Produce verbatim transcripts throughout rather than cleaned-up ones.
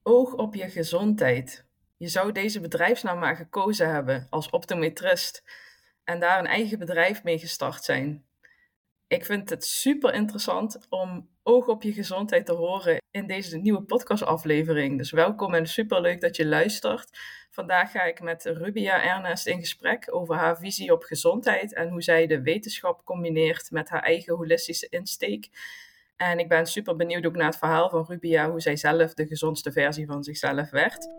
Oog op je gezondheid. Je zou deze bedrijfsnaam maar gekozen hebben als optometrist en daar een eigen bedrijf mee gestart zijn. Ik vind het super interessant om oog op je gezondheid te horen in deze nieuwe podcastaflevering. Dus welkom en super leuk dat je luistert. Vandaag ga ik met Rubia Ernest in gesprek over haar visie op gezondheid en hoe zij de wetenschap combineert met haar eigen holistische insteek. En ik ben super benieuwd ook naar het verhaal van Rubia, hoe zij zelf de gezondste versie van zichzelf werd.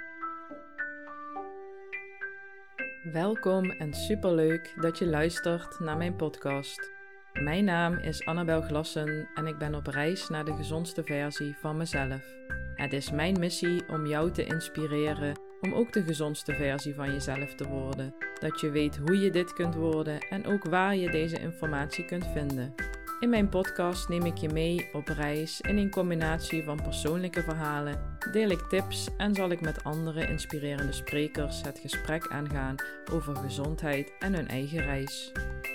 Welkom en superleuk dat je luistert naar mijn podcast. Mijn naam is Annabel Glassen en ik ben op reis naar de gezondste versie van mezelf. Het is mijn missie om jou te inspireren om ook de gezondste versie van jezelf te worden. Dat je weet hoe je dit kunt worden en ook waar je deze informatie kunt vinden. In mijn podcast neem ik je mee op reis in een combinatie van persoonlijke verhalen, deel ik tips en zal ik met andere inspirerende sprekers het gesprek aangaan over gezondheid en hun eigen reis.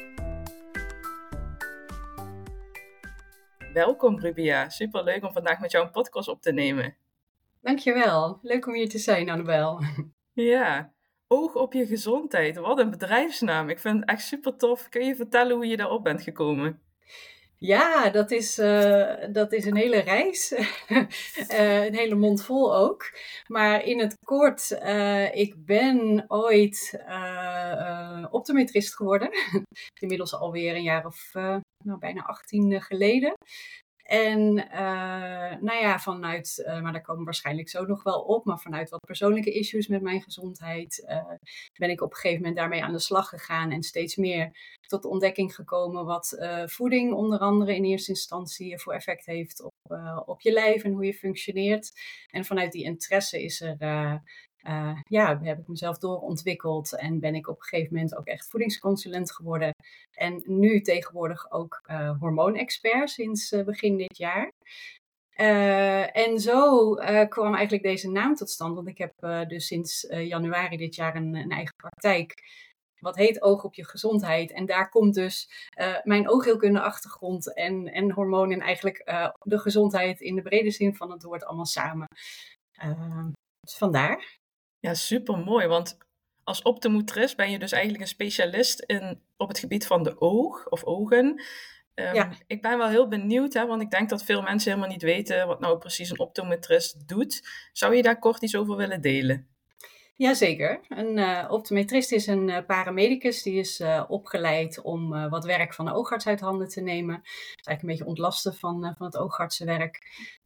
Welkom Rubia, superleuk om vandaag met jou een podcast op te nemen. Dankjewel, leuk om hier te zijn Annabel. Ja, oog op je gezondheid, wat een bedrijfsnaam. Ik vind het echt super tof. Kun je vertellen hoe je daarop bent gekomen? Ja, dat is, uh, dat is een hele reis. uh, een hele mond vol ook. Maar in het kort, uh, ik ben ooit uh, uh, optometrist geworden. Inmiddels alweer een jaar of uh, nou, bijna achttien geleden. En uh, nou ja, vanuit, uh, maar daar komen we waarschijnlijk zo nog wel op, maar vanuit wat persoonlijke issues met mijn gezondheid uh, ben ik op een gegeven moment daarmee aan de slag gegaan en steeds meer tot de ontdekking gekomen wat uh, voeding onder andere in eerste instantie voor effect heeft op, uh, op je lijf en hoe je functioneert. En vanuit die interesse is er... Uh, Uh, ja, heb ik mezelf doorontwikkeld en ben ik op een gegeven moment ook echt voedingsconsulent geworden. En nu tegenwoordig ook uh, hormoonexpert sinds uh, begin dit jaar. Uh, en zo uh, kwam eigenlijk deze naam tot stand, want ik heb uh, dus sinds uh, januari dit jaar een, een eigen praktijk. Wat heet Oog op je gezondheid. En daar komt dus uh, mijn oogheelkunde achtergrond en, en hormonen en eigenlijk uh, de gezondheid in de brede zin van het woord allemaal samen. Uh, dus vandaar. Ja, super mooi, want als optometrist ben je dus eigenlijk een specialist in, op het gebied van de oog of ogen. Um, ja. Ik ben wel heel benieuwd, hè, want ik denk dat veel mensen helemaal niet weten wat nou precies een optometrist doet. Zou je daar kort iets over willen delen? Jazeker. Een uh, optometrist is een uh, paramedicus die is uh, opgeleid om uh, wat werk van de oogarts uit handen te nemen. Dat is eigenlijk een beetje ontlasten van, uh, van het oogartsenwerk.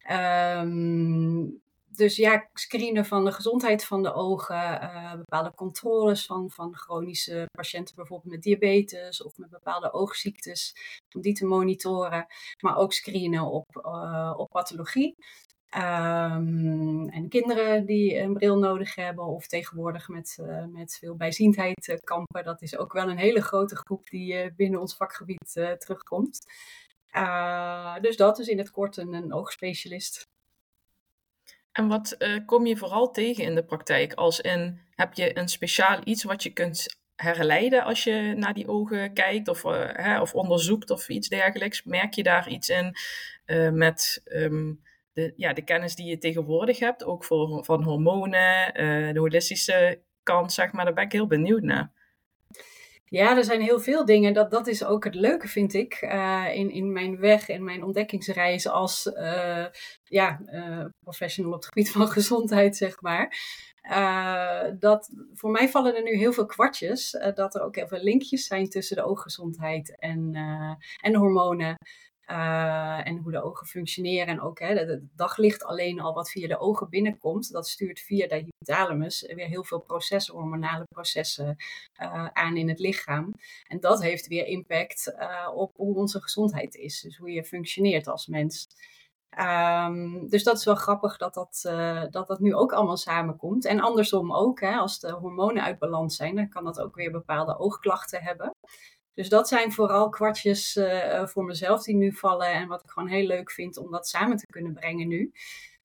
Um, Dus ja, screenen van de gezondheid van de ogen, uh, bepaalde controles van, van chronische patiënten, bijvoorbeeld met diabetes of met bepaalde oogziektes, om die te monitoren. Maar ook screenen op, uh, op pathologie. Um, en kinderen die een bril nodig hebben of tegenwoordig met, uh, met veel bijziendheid uh, kampen. Dat is ook wel een hele grote groep die uh, binnen ons vakgebied uh, terugkomt. Uh, dus dat is in het kort een, een oogspecialist. En wat uh, kom je vooral tegen in de praktijk? Als in, heb je een speciaal iets wat je kunt herleiden als je naar die ogen kijkt of, uh, hè, of onderzoekt of iets dergelijks? Merk je daar iets in uh, met um, de, ja, de kennis die je tegenwoordig hebt, ook voor, van hormonen, uh, de holistische kant, zeg maar, daar ben ik heel benieuwd naar. Ja, er zijn heel veel dingen. Dat, dat is ook het leuke, vind ik, uh, in, in mijn weg en mijn ontdekkingsreis als uh, ja, uh, professional op het gebied van gezondheid, zeg maar. Uh, dat, voor mij vallen er nu heel veel kwartjes. Uh, dat er ook heel veel linkjes zijn tussen de ooggezondheid en, uh, en de hormonen. Uh, en hoe de ogen functioneren. En ook hè, het daglicht alleen al wat via de ogen binnenkomt. Dat stuurt via de hypothalamus weer heel veel processen, hormonale processen uh, aan in het lichaam. En dat heeft weer impact uh, op hoe onze gezondheid is. Dus hoe je functioneert als mens. Um, dus dat is wel grappig dat dat, uh, dat dat nu ook allemaal samenkomt. En andersom ook, hè, als de hormonen uit balans zijn, dan kan dat ook weer bepaalde oogklachten hebben. Dus dat zijn vooral kwartjes uh, voor mezelf die nu vallen en wat ik gewoon heel leuk vind om dat samen te kunnen brengen nu.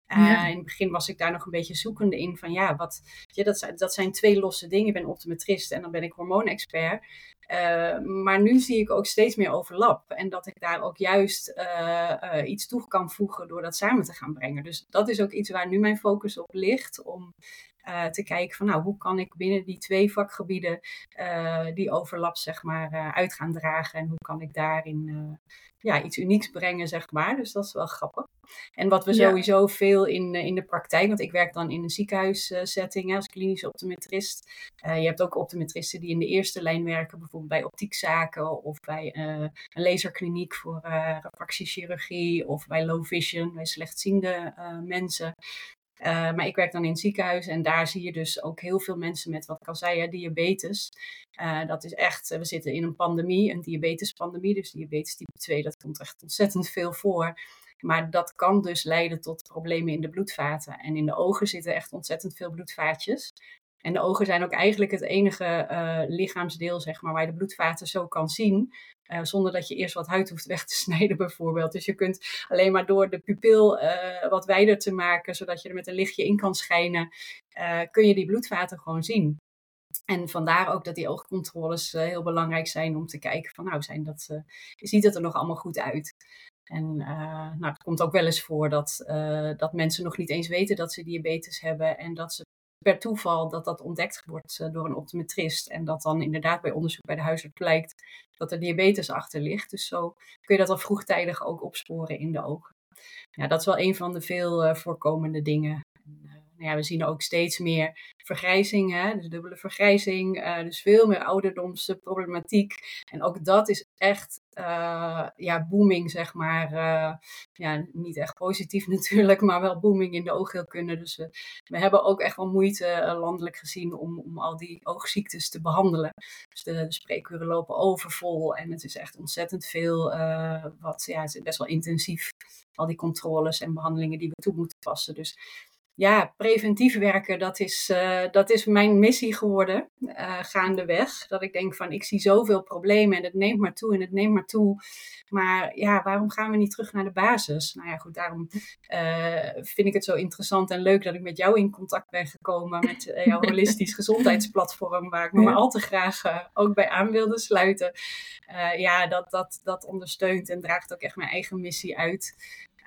Uh, Ja. in het begin was ik daar nog een beetje zoekende in van ja, wat, ja dat, zijn, dat zijn twee losse dingen. Ik ben optometrist en dan ben ik hormoonexpert. Uh, maar nu zie ik ook steeds meer overlap. En dat ik daar ook juist uh, uh, iets toe kan voegen door dat samen te gaan brengen. Dus dat is ook iets waar nu mijn focus op ligt. Om uh, te kijken van nou, hoe kan ik binnen die twee vakgebieden uh, die overlap zeg maar uh, uit gaan dragen. En hoe kan ik daarin uh, ja, iets unieks brengen zeg maar. Dus dat is wel grappig. En wat we Ja. sowieso veel in, in de praktijk, want ik werk dan in een ziekenhuissetting hè, als klinische optometrist. Uh, je hebt ook optometristen die in de eerste lijn werken, bijvoorbeeld bij optiekzaken of bij uh, een laserkliniek voor uh, refractiechirurgie of bij low vision, bij slechtziende uh, mensen. Uh, maar ik werk dan in het ziekenhuis en daar zie je dus ook heel veel mensen met, wat ik al zei, hè, diabetes. Uh, dat is echt, we zitten in een pandemie, een diabetespandemie, dus diabetes type twee, dat komt echt ontzettend veel voor. Maar dat kan dus leiden tot problemen in de bloedvaten. En in de ogen zitten echt ontzettend veel bloedvaatjes. En de ogen zijn ook eigenlijk het enige uh, lichaamsdeel, zeg maar, waar je de bloedvaten zo kan zien. Uh, zonder dat je eerst wat huid hoeft weg te snijden bijvoorbeeld. Dus je kunt alleen maar door de pupil uh, wat wijder te maken, zodat je er met een lichtje in kan schijnen, uh, kun je die bloedvaten gewoon zien. En vandaar ook dat die oogcontroles uh, heel belangrijk zijn om te kijken van nou, zijn dat, uh, ziet het er nog allemaal goed uit? En uh, nou, het komt ook wel eens voor dat, uh, dat mensen nog niet eens weten dat ze diabetes hebben en dat ze per toeval dat dat ontdekt wordt uh, door een optometrist en dat dan inderdaad bij onderzoek bij de huisarts blijkt dat er diabetes achter ligt. Dus zo kun je dat al vroegtijdig ook opsporen in de ogen. Ja, dat is wel een van de veel uh, voorkomende dingen. En, uh, nou ja, we zien ook steeds meer vergrijzing, hè? Dus dubbele vergrijzing, uh, dus veel meer ouderdomsproblematiek. En ook dat is echt uh, ja, booming, zeg maar. Uh, ja, niet echt positief natuurlijk, maar wel booming in de oogheelkunde. Dus we, we hebben ook echt wel moeite uh, landelijk gezien om, om al die oogziektes te behandelen. Dus de, de spreekuren lopen overvol en het is echt ontzettend veel, uh, wat, ja, het is best wel intensief. Al die controles en behandelingen die we toe moeten passen. Dus ja, preventief werken, dat is, uh, dat is mijn missie geworden, uh, gaandeweg. Dat ik denk van, ik zie zoveel problemen en het neemt maar toe en het neemt maar toe. Maar ja, waarom gaan we niet terug naar de basis? Nou ja, goed, daarom uh, vind ik het zo interessant en leuk dat ik met jou in contact ben gekomen. Met uh, jouw holistisch gezondheidsplatform, waar ik me ja. maar al te graag uh, ook bij aan wilde sluiten. Uh, ja, dat, dat, dat ondersteunt en draagt ook echt mijn eigen missie uit.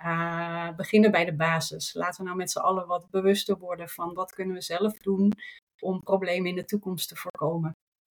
Uh, beginnen bij de basis. Laten we nou met z'n allen wat bewuster worden van wat kunnen we zelf doen om problemen in de toekomst te voorkomen.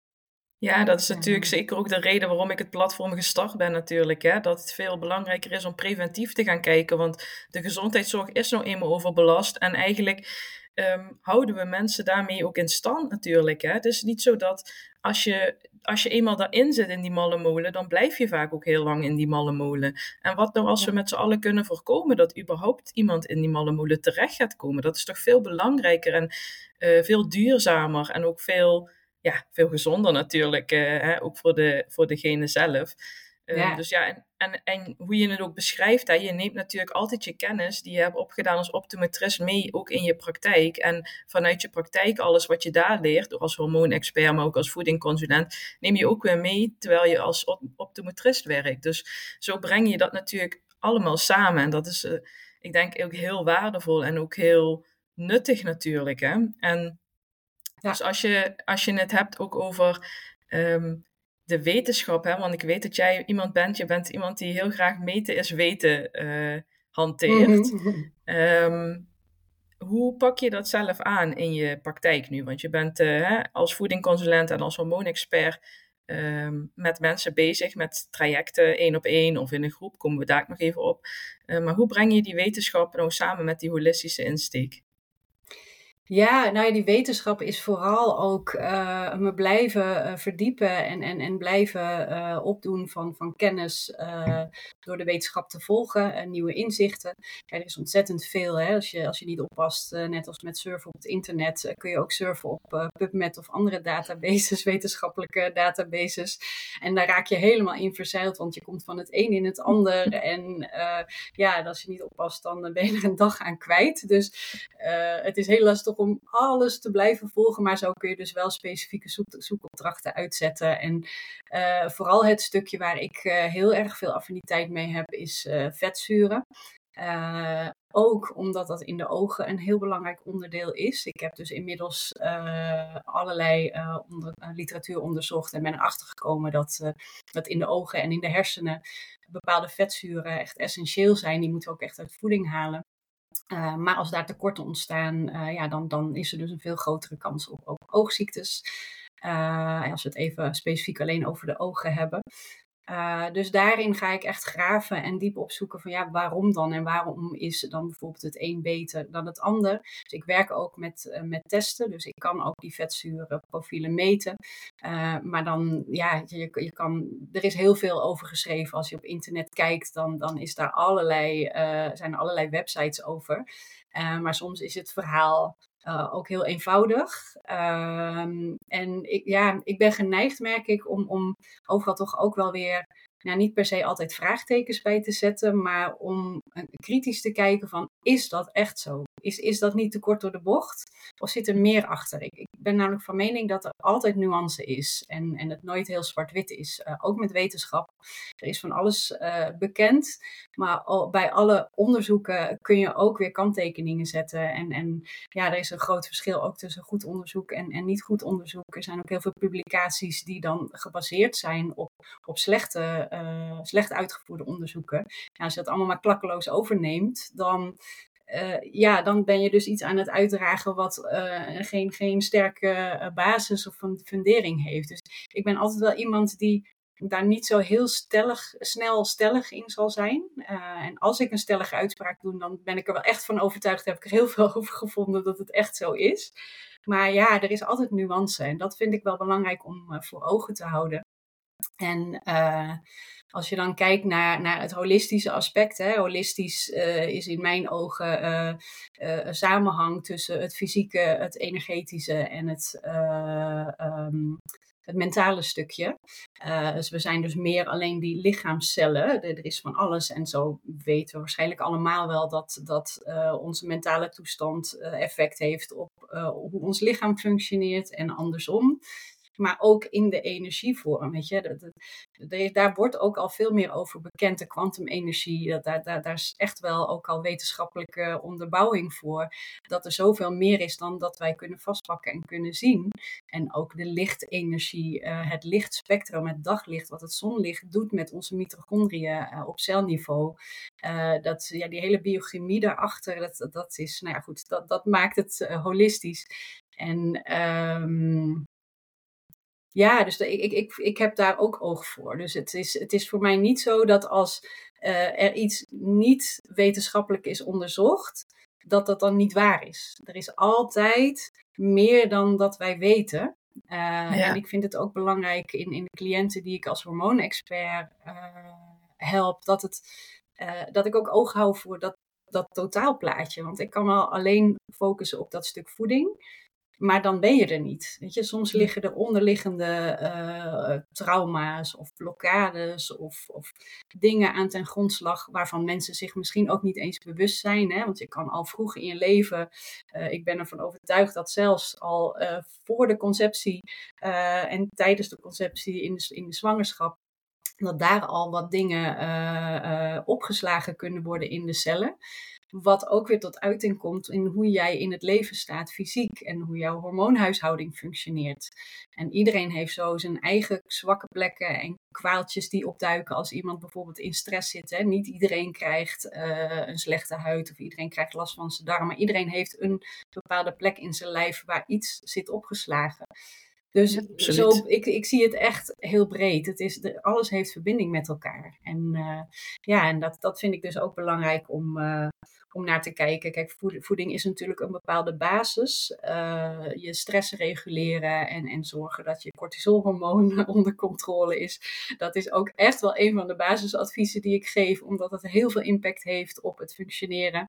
Ja, dat is natuurlijk ja. zeker ook de reden waarom ik het platform gestart ben natuurlijk. Hè? Dat het veel belangrijker is om preventief te gaan kijken. Want de gezondheidszorg is nou eenmaal overbelast. En eigenlijk um, houden we mensen daarmee ook in stand natuurlijk. Hè? Het is niet zo dat als je, als je eenmaal daarin zit in die malle molen, dan blijf je vaak ook heel lang in die malle molen. En wat nou als we met z'n allen kunnen voorkomen dat überhaupt iemand in die malle molen terecht gaat komen? Dat is toch veel belangrijker en uh, veel duurzamer en ook veel... Ja, veel gezonder natuurlijk, uh, hè, ook voor, de, voor degene zelf. Um, ja. Dus ja, en, en, en hoe je het ook beschrijft, hè, je neemt natuurlijk altijd je kennis die je hebt opgedaan als optometrist mee, ook in je praktijk. En vanuit je praktijk, alles wat je daar leert, als hormoonexpert, maar ook als voedingconsulent, neem je ook weer mee terwijl je als op- optometrist werkt. Dus zo breng je dat natuurlijk allemaal samen. En dat is, uh, ik denk, ook heel waardevol en ook heel nuttig natuurlijk. Hè? En Ja. Dus als je, als je het hebt ook over um, de wetenschap, hè, want ik weet dat jij iemand bent, je bent iemand die heel graag meten is weten uh, hanteert. Mm-hmm. Um, hoe pak je dat zelf aan in je praktijk nu? Want je bent uh, hè, als voedingconsulent en als hormoonexpert um, met mensen bezig, met trajecten één op één of in een groep, komen we daar nog even op. Uh, maar hoe breng je die wetenschap nou samen met die holistische insteek? Ja, nou ja, die wetenschap is vooral ook uh, me blijven uh, verdiepen en, en, en blijven uh, opdoen van, van kennis uh, door de wetenschap te volgen en nieuwe inzichten. Ja, er is ontzettend veel. Hè? Als, je, als je niet oppast, uh, net als met surfen op het internet, uh, kun je ook surfen op uh, PubMed of andere databases, wetenschappelijke databases. En daar raak je helemaal in verzeild, want je komt van het een in het ander. En uh, ja, als je niet oppast, dan ben je er een dag aan kwijt. Dus uh, het is heel lastig om alles te blijven volgen, maar zo kun je dus wel specifieke zoek- zoekopdrachten uitzetten. En uh, vooral het stukje waar ik uh, heel erg veel affiniteit mee heb, is uh, vetzuren. Uh, ook omdat dat in de ogen een heel belangrijk onderdeel is. Ik heb dus inmiddels uh, allerlei uh, onder, uh, literatuur onderzocht en ben erachter gekomen dat, uh, dat in de ogen en in de hersenen bepaalde vetzuren echt essentieel zijn. Die moeten we ook echt uit voeding halen. Uh, maar als daar tekorten ontstaan, uh, ja, dan, dan is er dus een veel grotere kans op, op oogziektes. Uh, als we het even specifiek alleen over de ogen hebben. Uh, dus daarin ga ik echt graven en diep opzoeken van ja, waarom dan? En waarom is dan bijvoorbeeld het een beter dan het ander? Dus ik werk ook met, uh, met testen, dus ik kan ook die vetzurenprofielen meten. Uh, maar dan, ja, je, je kan, er is heel veel over geschreven. Als je op internet kijkt, dan, dan is daar allerlei, uh, zijn er allerlei websites over. Uh, maar soms is het verhaal Uh, ook heel eenvoudig. Uh, en ik, ja, ik ben geneigd, merk ik, om, om overal toch ook wel weer, nou, niet per se altijd vraagtekens bij te zetten, maar om uh, kritisch te kijken van, is dat echt zo? Is, is dat niet te kort door de bocht? Of zit er meer achter? Ik, ik ben namelijk van mening dat er altijd nuance is en, en het nooit heel zwart-wit is. Uh, ook met wetenschap. Er is van alles uh, bekend, maar al, bij alle onderzoeken kun je ook weer kanttekeningen zetten. En, en ja, er is een groot verschil ook tussen goed onderzoek en, en niet goed onderzoek. Er zijn ook heel veel publicaties die dan gebaseerd zijn op, op slechte, uh, slecht uitgevoerde onderzoeken. Ja, als je dat allemaal maar klakkeloos overneemt, dan... Uh, ja, dan ben je dus iets aan het uitdragen wat uh, geen, geen sterke uh, basis of een fundering heeft. Dus ik ben altijd wel iemand die daar niet zo heel stellig, snel stellig in zal zijn. Uh, en als ik een stellige uitspraak doe, dan ben ik er wel echt van overtuigd, heb ik er heel veel over gevonden dat het echt zo is. Maar ja, er is altijd nuance en dat vind ik wel belangrijk om uh, voor ogen te houden. En uh, als je dan kijkt naar, naar het holistische aspect, hè, holistisch uh, is in mijn ogen uh, uh, een samenhang tussen het fysieke, het energetische en het, uh, um, het mentale stukje. Uh, dus we zijn dus meer alleen die lichaamscellen. Er is van alles en zo weten we waarschijnlijk allemaal wel dat, dat uh, onze mentale toestand uh, effect heeft op uh, hoe ons lichaam functioneert en andersom. Maar ook in de energievorm, weet je. Dat, dat, dat, daar wordt ook al veel meer over bekend, de kwantumenergie. Dat, daar, daar, daar is echt wel ook al wetenschappelijke onderbouwing voor. Dat er zoveel meer is dan dat wij kunnen vastpakken en kunnen zien. En ook de lichtenergie, uh, het lichtspectrum, het daglicht, wat het zonlicht doet met onze mitochondriën uh, op celniveau. Uh, dat, ja, die hele biochemie daarachter, dat, dat is, nou ja goed, dat, dat maakt het uh, holistisch. En... Um, Ja, dus de, ik, ik, ik heb daar ook oog voor. Dus het is, het is voor mij niet zo dat als uh, er iets niet wetenschappelijk is onderzocht, dat dat dan niet waar is. Er is altijd meer dan dat wij weten. Uh, ja. En ik vind het ook belangrijk in, in de cliënten die ik als hormoonexpert uh, help, dat, het, uh, dat ik ook oog hou voor dat, dat totaalplaatje. Want ik kan wel alleen focussen op dat stuk voeding. Maar dan ben je er niet. Weet je, soms liggen er onderliggende uh, trauma's of blokkades of, of dingen aan ten grondslag waarvan mensen zich misschien ook niet eens bewust zijn. Hè? Want je kan al vroeg in je leven, uh, ik ben ervan overtuigd dat zelfs al uh, voor de conceptie uh, en tijdens de conceptie in de, in de zwangerschap, dat daar al wat dingen uh, uh, opgeslagen kunnen worden in de cellen. Wat ook weer tot uiting komt in hoe jij in het leven staat fysiek en hoe jouw hormoonhuishouding functioneert. En iedereen heeft zo zijn eigen zwakke plekken en kwaaltjes die opduiken als iemand bijvoorbeeld in stress zit. Hè. Niet iedereen krijgt uh, een slechte huid of iedereen krijgt last van zijn darmen. Iedereen heeft een bepaalde plek in zijn lijf waar iets zit opgeslagen. Dus ja, zo, ik, ik zie het echt heel breed. Het is, de, alles heeft verbinding met elkaar. En, uh, ja, en dat, dat vind ik dus ook belangrijk om, uh, om naar te kijken. Kijk, voeding is natuurlijk een bepaalde basis. Uh, je stress reguleren en, en zorgen dat je cortisolhormoon onder controle is. Dat is ook echt wel een van de basisadviezen die ik geef. Omdat het heel veel impact heeft op het functioneren.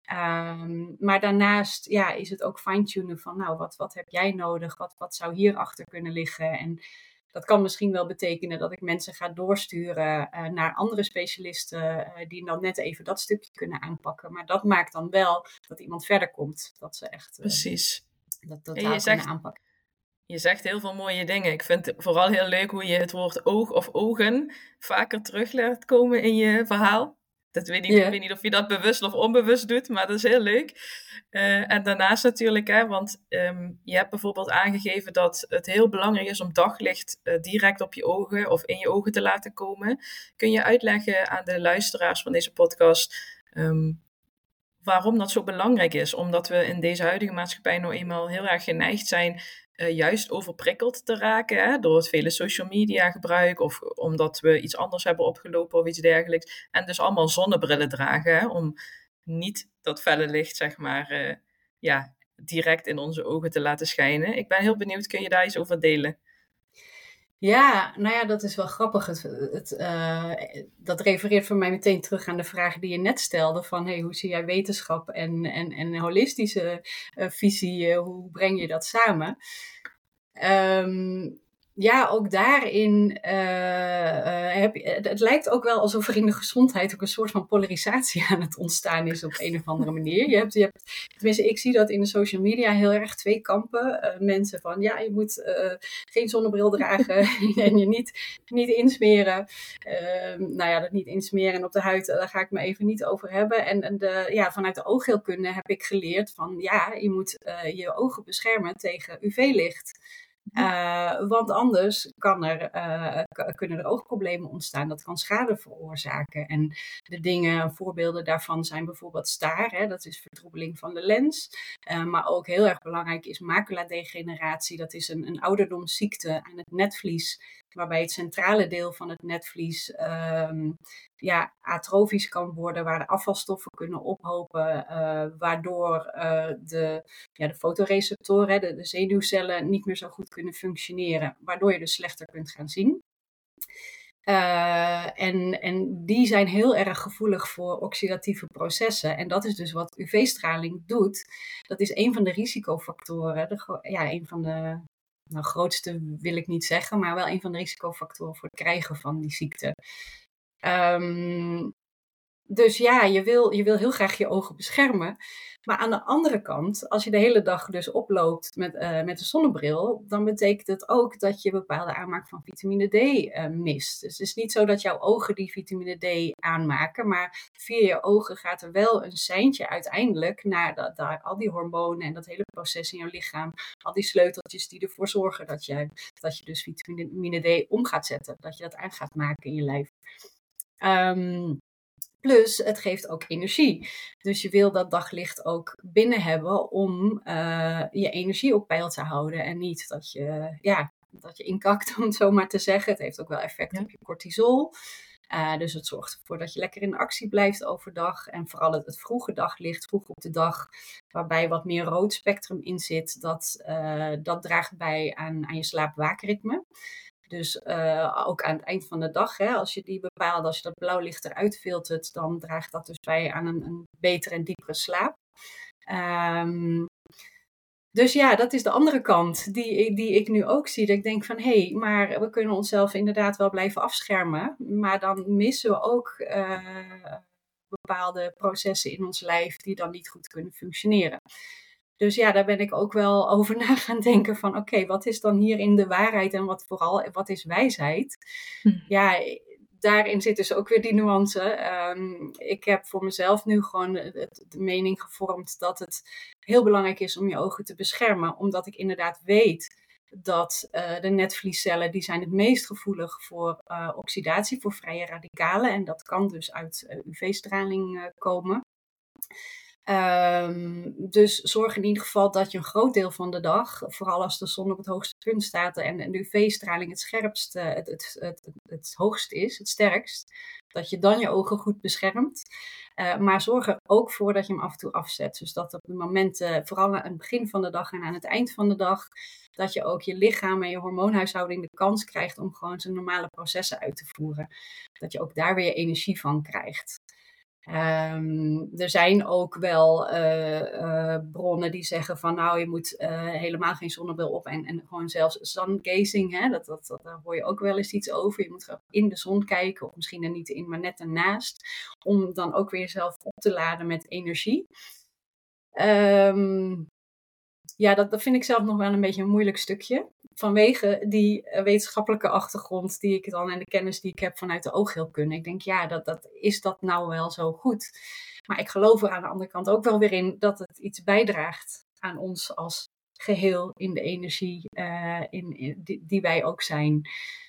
Um, maar daarnaast ja, is het ook fine-tunen van, nou, wat, wat heb jij nodig? Wat, wat zou hierachter kunnen liggen? En dat kan misschien wel betekenen dat ik mensen ga doorsturen uh, naar andere specialisten uh, die dan net even dat stukje kunnen aanpakken. Maar dat maakt dan wel dat iemand verder komt. Dat ze echt uh, Precies. dat totaal kunnen zegt, aanpakken. Je zegt heel veel mooie dingen. Ik vind het vooral heel leuk hoe je het woord oog of ogen vaker terug laat komen in je verhaal. Dat weet, niet, Ja. ik weet niet of je dat bewust of onbewust doet, maar dat is heel leuk. Uh, en daarnaast natuurlijk, hè, want um, je hebt bijvoorbeeld aangegeven dat het heel belangrijk is om daglicht uh, direct op je ogen of in je ogen te laten komen. Kun je uitleggen aan de luisteraars van deze podcast um, waarom dat zo belangrijk is? Omdat we in deze huidige maatschappij nou eenmaal heel erg geneigd zijn uh, juist overprikkeld te raken, hè, door het vele social media gebruik of omdat we iets anders hebben opgelopen of iets dergelijks. En dus allemaal zonnebrillen dragen, hè, om niet dat felle licht, zeg maar, uh, ja, direct in onze ogen te laten schijnen. Ik ben heel benieuwd, kun je daar iets over delen? Ja, nou ja, dat is wel grappig. Het, het, uh, dat refereert voor mij meteen terug aan de vraag die je net stelde. Van hey, hoe zie jij wetenschap en, en, en holistische uh, visie, uh, hoe breng je dat samen? Um, ja, ook daarin uh, uh, heb je, het, het lijkt ook wel alsof er in de gezondheid ook een soort van polarisatie aan het ontstaan is op een of andere manier. Je hebt, je hebt, tenminste, ik zie dat in de social media heel erg twee kampen. Uh, mensen van, ja, je moet uh, geen zonnebril dragen en je niet, niet insmeren. Uh, nou ja, dat niet insmeren en op de huid, daar ga ik me even niet over hebben. En, en de, ja, vanuit de oogheelkunde heb ik geleerd van, ja, je moet uh, je ogen beschermen tegen U V-licht. Uh, want anders kan er, uh, k- kunnen er oogproblemen ontstaan. Dat kan schade veroorzaken. En de dingen, voorbeelden daarvan zijn bijvoorbeeld staar. Hè, dat is vertroebeling van de lens. Uh, maar ook heel erg belangrijk is maculadegeneratie. Dat is een, een ouderdomsziekte aan het netvlies. Waarbij het centrale deel van het netvlies um, ja, atrofisch kan worden. Waar de afvalstoffen kunnen ophopen. Uh, waardoor uh, de, ja, de fotoreceptoren, de, de zenuwcellen, niet meer zo goed kunnen functioneren. Waardoor je dus slechter kunt gaan zien. Uh, en, en die zijn heel erg gevoelig voor oxidatieve processen. En dat is dus wat U V-straling doet. Dat is een van de risicofactoren. De, ja, een van de nou, grootste wil ik niet zeggen, maar wel een van de risicofactoren voor het krijgen van die ziekte. Um, dus ja, je wil, je wil heel graag je ogen beschermen. Maar aan de andere kant, als je de hele dag dus oploopt met, uh, met een zonnebril, dan betekent het ook dat je bepaalde aanmaak van vitamine D uh, mist. Dus het is niet zo dat jouw ogen die vitamine D aanmaken, maar via je ogen gaat er wel een seintje uiteindelijk naar dat, daar, al die hormonen en dat hele proces in jouw lichaam, al die sleuteltjes die ervoor zorgen dat je, dat je dus vitamine D om gaat zetten, dat je dat aan gaat maken in je lijf. Um, Plus, het geeft ook energie. Dus je wil dat daglicht ook binnen hebben om uh, je energie op peil te houden. En niet dat je, ja, dat je inkakt, om het zo maar te zeggen. Het heeft ook wel effect ja. op je cortisol. Uh, dus het zorgt ervoor dat je lekker in actie blijft overdag. En vooral het, het vroege daglicht, vroeg op de dag, waarbij wat meer rood spectrum in zit, dat, uh, dat draagt bij aan, aan je slaap-waakritme. Dus uh, ook aan het eind van de dag, hè, als je die bepaalt, als je dat blauw licht eruit filtert, dan draagt dat dus bij aan een, een betere en diepere slaap. Um, dus ja, dat is de andere kant die, die ik nu ook zie. Dat ik denk van, hé, hey, maar we kunnen onszelf inderdaad wel blijven afschermen. Maar dan missen we ook uh, bepaalde processen in ons lijf die dan niet goed kunnen functioneren. Dus ja, daar ben ik ook wel over na gaan denken van, oké, okay, wat is dan hierin de waarheid en wat vooral, wat is wijsheid? Hm. Ja, daarin zit dus ook weer die nuance. Um, ik heb voor mezelf nu gewoon de, de mening gevormd dat het heel belangrijk is om je ogen te beschermen, omdat ik inderdaad weet dat uh, de netvliescellen, die zijn het meest gevoelig voor uh, oxidatie, voor vrije radicalen. En dat kan dus uit uh, U V-straling uh, komen. Um, dus zorg in ieder geval dat je een groot deel van de dag, vooral als de zon op het hoogste punt staat en, en de U V-straling het scherpst, uh, het, het, het, het hoogst is, het sterkst, dat je dan je ogen goed beschermt. Uh, maar zorg er ook voor dat je hem af en toe afzet. Dus dat op de momenten, vooral aan het begin van de dag en aan het eind van de dag, dat je ook je lichaam en je hormoonhuishouding de kans krijgt om gewoon zijn normale processen uit te voeren. Dat je ook daar weer energie van krijgt. Um, er zijn ook wel uh, uh, bronnen die zeggen van nou, je moet uh, helemaal geen zonnebril op en, en gewoon zelfs sungazing, hè, dat, dat, dat, daar hoor je ook wel eens iets over. Je moet in de zon kijken of misschien er niet in, maar net ernaast, om dan ook weer jezelf op te laden met energie. Um, ja, dat, dat vind ik zelf nog wel een beetje een moeilijk stukje. vanwege die uh, wetenschappelijke achtergrond die ik dan en de kennis die ik heb vanuit de oogheelkunde. Ik denk, ja, dat, dat, is dat nou wel zo goed? Maar ik geloof er aan de andere kant ook wel weer in dat het iets bijdraagt aan ons als geheel in de energie uh, in, in, die, die wij ook zijn.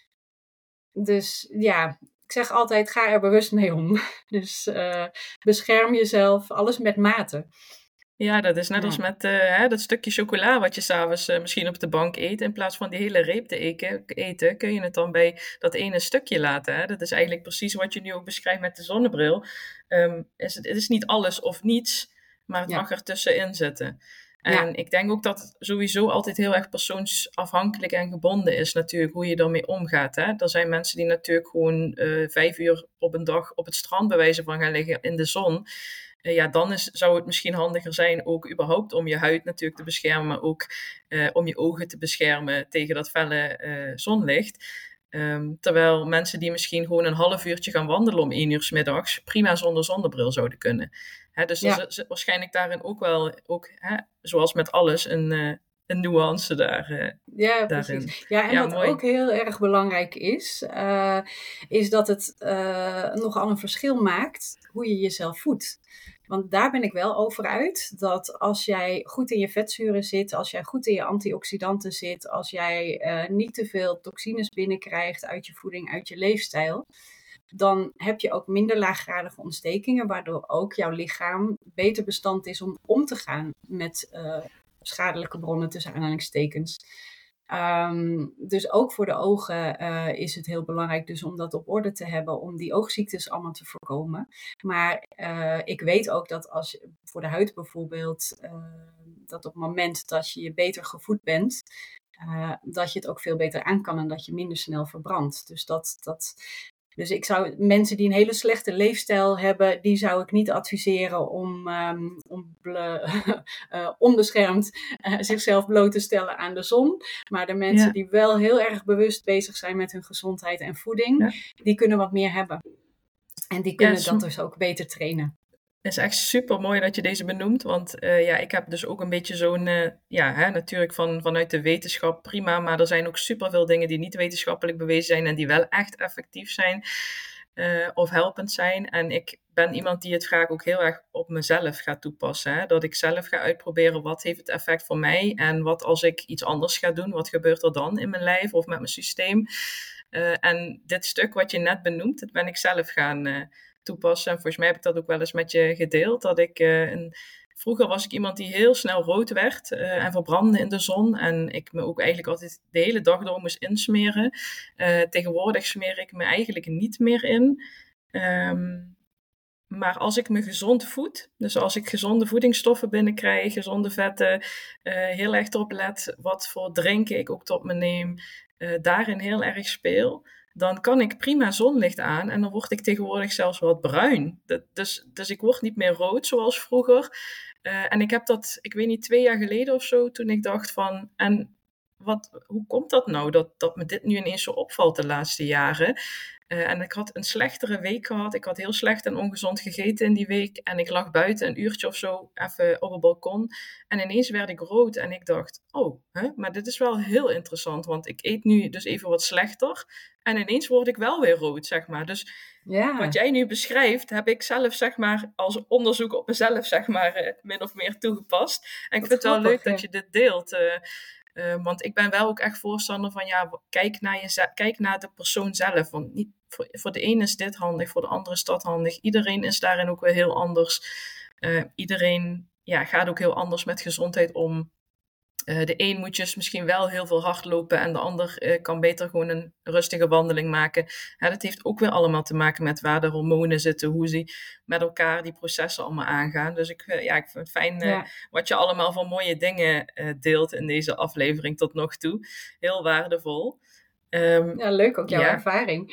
Dus ja, ik zeg altijd, ga er bewust mee om. Dus uh, bescherm jezelf, alles met mate. Ja, dat is net Ja. als met uh, hè, dat stukje chocola wat je s'avonds uh, misschien op de bank eet. In plaats van die hele reep te eten, eten, kun je het dan bij dat ene stukje laten. Hè? Dat is eigenlijk precies wat je nu ook beschrijft met de zonnebril. Um, is het, het is niet alles of niets, maar het Ja. mag er tussenin zitten. En Ja. ik denk ook dat het sowieso altijd heel erg persoonsafhankelijk en gebonden is natuurlijk hoe je daarmee omgaat. Hè? Er zijn mensen die natuurlijk gewoon uh, vijf uur op een dag op het strand bij wijze van gaan liggen in de zon. Uh, ja, dan is, zou het misschien handiger zijn ook überhaupt om je huid natuurlijk te beschermen, maar ook uh, om je ogen te beschermen tegen dat felle uh, zonlicht. Um, terwijl mensen die misschien gewoon een half uurtje gaan wandelen om één uur 's middags prima zonder zonnebril zouden kunnen. Hè, dus ja. er zit waarschijnlijk daarin ook wel, ook, hè, zoals met alles, een, uh, een nuance daar, uh, ja, daarin. precies. Ja, en ja, wat mooi. ook heel erg belangrijk is, uh, is dat het uh, nogal een verschil maakt hoe je jezelf voedt. Want daar ben ik wel over uit, dat als jij goed in je vetzuren zit, als jij goed in je antioxidanten zit, als jij uh, niet te veel toxines binnenkrijgt uit je voeding, uit je leefstijl, dan heb je ook minder laaggradige ontstekingen, waardoor ook jouw lichaam beter bestand is om om te gaan met uh, schadelijke bronnen tussen aanhalingstekens. Um, dus ook voor de ogen uh, is het heel belangrijk dus om dat op orde te hebben, om die oogziektes allemaal te voorkomen. Maar uh, ik weet ook dat als je, voor de huid bijvoorbeeld, uh, dat op het moment dat je je beter gevoed bent, uh, dat je het ook veel beter aan kan en dat je minder snel verbrandt. Dus dat... dat Dus ik zou mensen die een hele slechte leefstijl hebben, die zou ik niet adviseren om, um, om ble, uh, onbeschermd uh, zichzelf bloot te stellen aan de zon. Maar de mensen ja. die wel heel erg bewust bezig zijn met hun gezondheid en voeding, ja. die kunnen wat meer hebben. En die kunnen ja, dat dus ook beter trainen. Het is echt super mooi dat je deze benoemt, want uh, ja, ik heb dus ook een beetje zo'n, uh, ja, hè, natuurlijk van, vanuit de wetenschap prima, maar er zijn ook superveel dingen die niet wetenschappelijk bewezen zijn en die wel echt effectief zijn uh, of helpend zijn. En ik ben iemand die het graag ook heel erg op mezelf gaat toepassen, hè? Dat ik zelf ga uitproberen wat heeft het effect voor mij en wat als ik iets anders ga doen, wat gebeurt er dan in mijn lijf of met mijn systeem. Uh, en dit stuk wat je net benoemt, dat ben ik zelf gaan uh, toepassen. En volgens mij heb ik dat ook wel eens met je gedeeld. Dat ik, uh, een, vroeger was ik iemand die heel snel rood werd uh, en verbrandde in de zon. En ik me ook eigenlijk altijd de hele dag door moest insmeren. Uh, tegenwoordig smeer ik me eigenlijk niet meer in. Um, maar als ik me gezond voed, dus als ik gezonde voedingsstoffen binnenkrijg, gezonde vetten, uh, heel erg erop let wat voor drinken ik ook tot me neem, uh, daarin heel erg speel, dan kan ik prima zonlicht aan en dan word ik tegenwoordig zelfs wat bruin. Dat, dus, dus ik word niet meer rood zoals vroeger. Uh, en ik heb dat, ik weet niet, twee jaar geleden of zo, toen ik dacht van, en wat, hoe komt dat nou, dat, dat me dit nu ineens zo opvalt de laatste jaren? Uh, en ik had een slechtere week gehad. Ik had heel slecht en ongezond gegeten in die week. En ik lag buiten een uurtje of zo even op het balkon. En ineens werd ik rood. En ik dacht, oh, hè? Maar dit is wel heel interessant. Want ik eet nu dus even wat slechter. En ineens word ik wel weer rood, zeg maar. Dus ja. Wat jij nu beschrijft, heb ik zelf, zeg maar, als onderzoek op mezelf, zeg maar, uh, min of meer toegepast. En ik dat vind het wel leuk ja. dat je dit deelt. Uh, Uh, want ik ben wel ook echt voorstander van, ja, kijk naar, je, kijk naar de persoon zelf. Want niet, voor, voor de ene is dit handig, voor de andere is dat handig. Iedereen is daarin ook weer heel anders. Uh, iedereen ja, gaat ook heel anders met gezondheid om. Uh, de een moet je misschien wel heel veel hardlopen en de ander uh, kan beter gewoon een rustige wandeling maken. Ja, dat heeft ook weer allemaal te maken met waar de hormonen zitten, hoe ze met elkaar die processen allemaal aangaan. Dus ik, uh, ja, ik vind het fijn uh, ja. wat je allemaal voor mooie dingen uh, deelt in deze aflevering tot nog toe. Heel waardevol. Um, ja, leuk ook jouw ja. ervaring.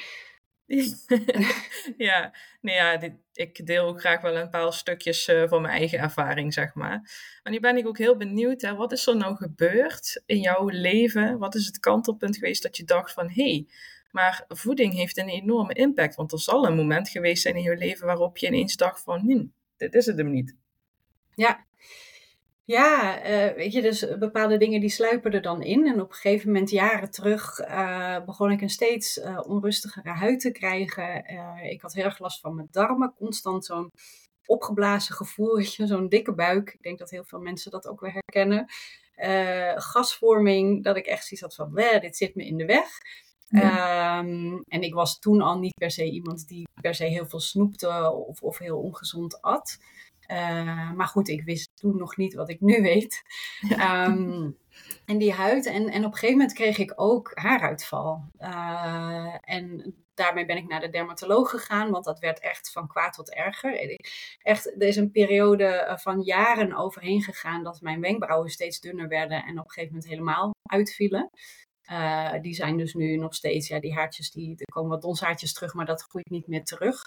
ja, nee, ja dit, ik deel ook graag wel een paar stukjes uh, van mijn eigen ervaring, zeg maar. Maar nu ben ik ook heel benieuwd, hè, wat is er nou gebeurd in jouw leven? Wat is het kantelpunt geweest dat je dacht van, hé, hey, maar voeding heeft een enorme impact. Want er zal een moment geweest zijn in je leven waarop je ineens dacht van, hm, dit is het hem niet. Ja. Ja, uh, weet je, dus bepaalde dingen die sluipen er dan in. En op een gegeven moment, jaren terug, uh, begon ik een steeds uh, onrustigere huid te krijgen. Uh, ik had heel erg last van mijn darmen, constant zo'n opgeblazen gevoel, weet je, zo'n dikke buik. Ik denk dat heel veel mensen dat ook wel herkennen. Uh, gasvorming, dat ik echt zoiets had van, weh, dit zit me in de weg. Ja. Um, en ik was toen al niet per se iemand die per se heel veel snoepte of, of heel ongezond at. Uh, maar goed, ik wist toen nog niet wat ik nu weet. Ja. Um, en die huid. En, en op een gegeven moment kreeg ik ook haaruitval. Uh, en daarmee ben ik naar de dermatoloog gegaan, want dat werd echt van kwaad tot erger. Echt, er is een periode van jaren overheen gegaan dat mijn wenkbrauwen steeds dunner werden en op een gegeven moment helemaal uitvielen. Uh, die zijn dus nu nog steeds, ja, die haartjes, die, er komen wat donshaartjes terug, maar dat groeit niet meer terug.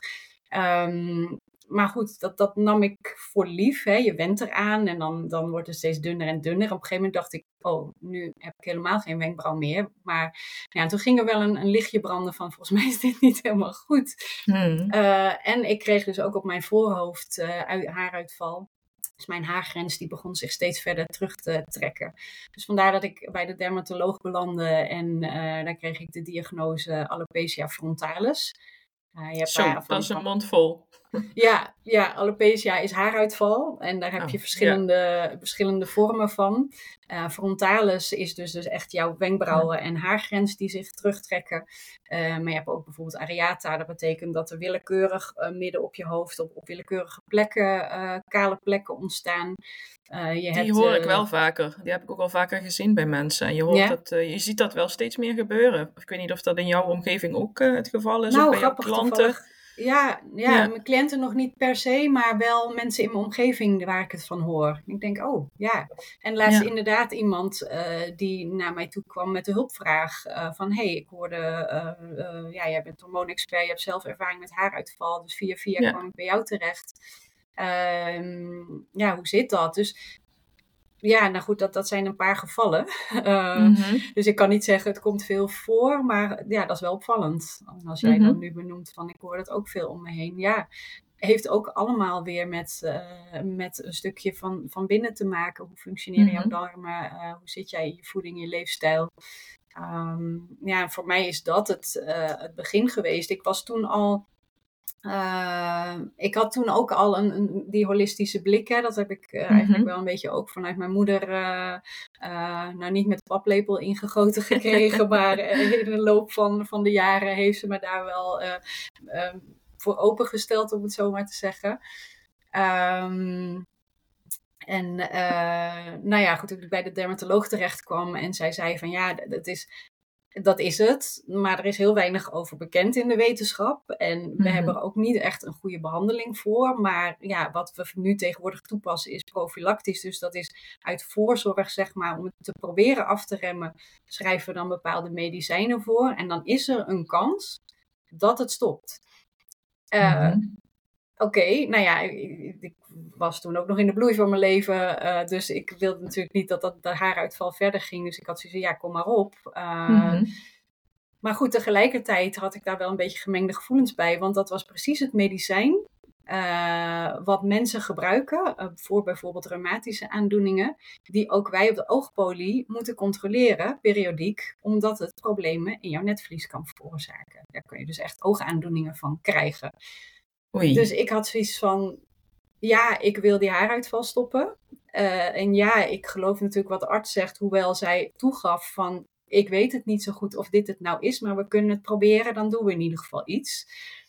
Um, maar goed, dat, dat nam ik voor lief. Hè. Je went eraan en dan, dan wordt het steeds dunner en dunner. Op een gegeven moment dacht ik, oh, nu heb ik helemaal geen wenkbrauw meer. Maar ja, toen ging er wel een, een lichtje branden van, volgens mij is dit niet helemaal goed. Hmm. Uh, en ik kreeg dus ook op mijn voorhoofd uh, haaruitval. Dus mijn haargrens die begon zich steeds verder terug te trekken. Dus vandaar dat ik bij de dermatoloog belandde en uh, daar kreeg ik de diagnose alopecia frontalis. Uh, je hebt Zo, dat van, is een mond vol. Ja, ja, alopecia is haaruitval en daar heb oh, je verschillende, ja. verschillende vormen van. Uh, frontalis is dus, dus echt jouw wenkbrauwen ja. en haargrens die zich terugtrekken. Uh, maar je hebt ook bijvoorbeeld areata, dat betekent dat er willekeurig uh, midden op je hoofd op, op willekeurige plekken, uh, kale plekken ontstaan. Uh, je die hebt, hoor ik uh, wel vaker. Die heb ik ook al vaker gezien bij mensen. En je, hoort ja? dat, uh, je ziet dat wel steeds meer gebeuren. Ik weet niet of dat in jouw omgeving ook uh, het geval is. Nou, of bij grappig jouw klanten. Toevallig. Ja, ja, ja, mijn cliënten nog niet per se, maar wel mensen in mijn omgeving waar ik het van hoor. Ik denk, oh, ja. En laatst ja. inderdaad iemand uh, die naar mij toe kwam met de hulpvraag uh, van, hé, hey, ik hoorde, uh, uh, ja, jij bent hormoonexpert, je hebt zelf ervaring met haaruitval, dus via via ja. kwam ik bij jou terecht. Uh, ja, hoe zit dat? Dus ja, nou goed, dat, dat zijn een paar gevallen. Uh, mm-hmm. Dus ik kan niet zeggen, het komt veel voor, maar ja, dat is wel opvallend. Als jij mm-hmm. dan nu benoemt van, ik hoor dat ook veel om me heen. Ja, heeft ook allemaal weer met, uh, met een stukje van, van binnen te maken. Hoe functioneren mm-hmm. jouw darmen? Uh, hoe zit jij in je voeding, je leefstijl? Um, ja, voor mij is dat het, uh, het begin geweest. Ik was toen al... Uh, ik had toen ook al een, een, die holistische blik. Hè, dat heb ik uh, mm-hmm. eigenlijk wel een beetje ook vanuit mijn moeder, uh, uh, nou niet met de paplepel ingegoten gekregen, maar uh, in de loop van, van de jaren heeft ze me daar wel uh, uh, voor opengesteld, om het zo maar te zeggen. Um, en uh, nou ja, goed, toen ik bij de dermatoloog terecht kwam en zij zei van ja, dat is... Dat is het, maar er is heel weinig over bekend in de wetenschap. En we mm-hmm. hebben er ook niet echt een goede behandeling voor. Maar ja, wat we nu tegenwoordig toepassen is profylactisch. Dus dat is uit voorzorg, zeg maar, om het te proberen af te remmen, schrijven we dan bepaalde medicijnen voor. En dan is er een kans dat het stopt. Uh, mm-hmm. Oké, okay, nou ja, ik, ik was toen ook nog in de bloei van mijn leven. Uh, dus ik wilde natuurlijk niet dat, dat de haaruitval verder ging. Dus ik had zoiets van, ja, kom maar op. Uh, mm-hmm. Maar goed, tegelijkertijd had ik daar wel een beetje gemengde gevoelens bij. Want dat was precies het medicijn uh, wat mensen gebruiken. Uh, voor bijvoorbeeld reumatische aandoeningen. Die ook wij op de oogpolie moeten controleren, periodiek. Omdat het problemen in jouw netvlies kan veroorzaken. Daar kun je dus echt oogaandoeningen van krijgen. Oei. Dus ik had zoiets van, ja, ik wil die haaruitval stoppen. Uh, en ja, ik geloof natuurlijk wat de arts zegt, hoewel zij toegaf van, ik weet het niet zo goed of dit het nou is, maar we kunnen het proberen, dan doen we in ieder geval iets.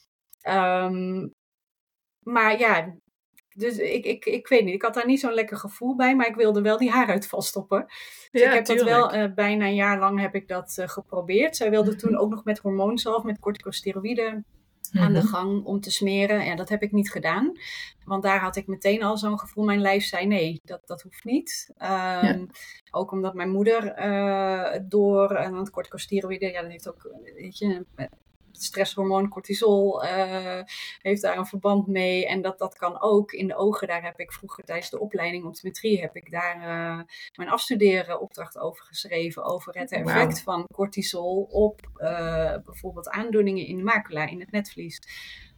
Um, maar ja, dus ik, ik, ik weet niet, ik had daar niet zo'n lekker gevoel bij, maar ik wilde wel die haaruitval stoppen. Dus ja, ik heb tuurlijk. dat wel, uh, bijna een jaar lang heb ik dat uh, geprobeerd. Zij wilde mm-hmm. toen ook nog met hormoonzalf, met corticosteroïden, aan de gang om te smeren. Ja, dat heb ik niet gedaan. Want daar had ik meteen al zo'n gevoel. Mijn lijf zei nee, dat, dat hoeft niet. Um, ja. Ook omdat mijn moeder uh, door... Uh, want corticosteroïden, ja, dat heeft ook... Weet je, het stresshormoon cortisol uh, heeft daar een verband mee. En dat, dat kan ook in de ogen. Daar heb ik vroeger tijdens de opleiding optometrie... heb ik daar uh, mijn afstuderen opdracht over geschreven. Over het effect wow. van cortisol op uh, bijvoorbeeld aandoeningen in de macula, in het netvlies.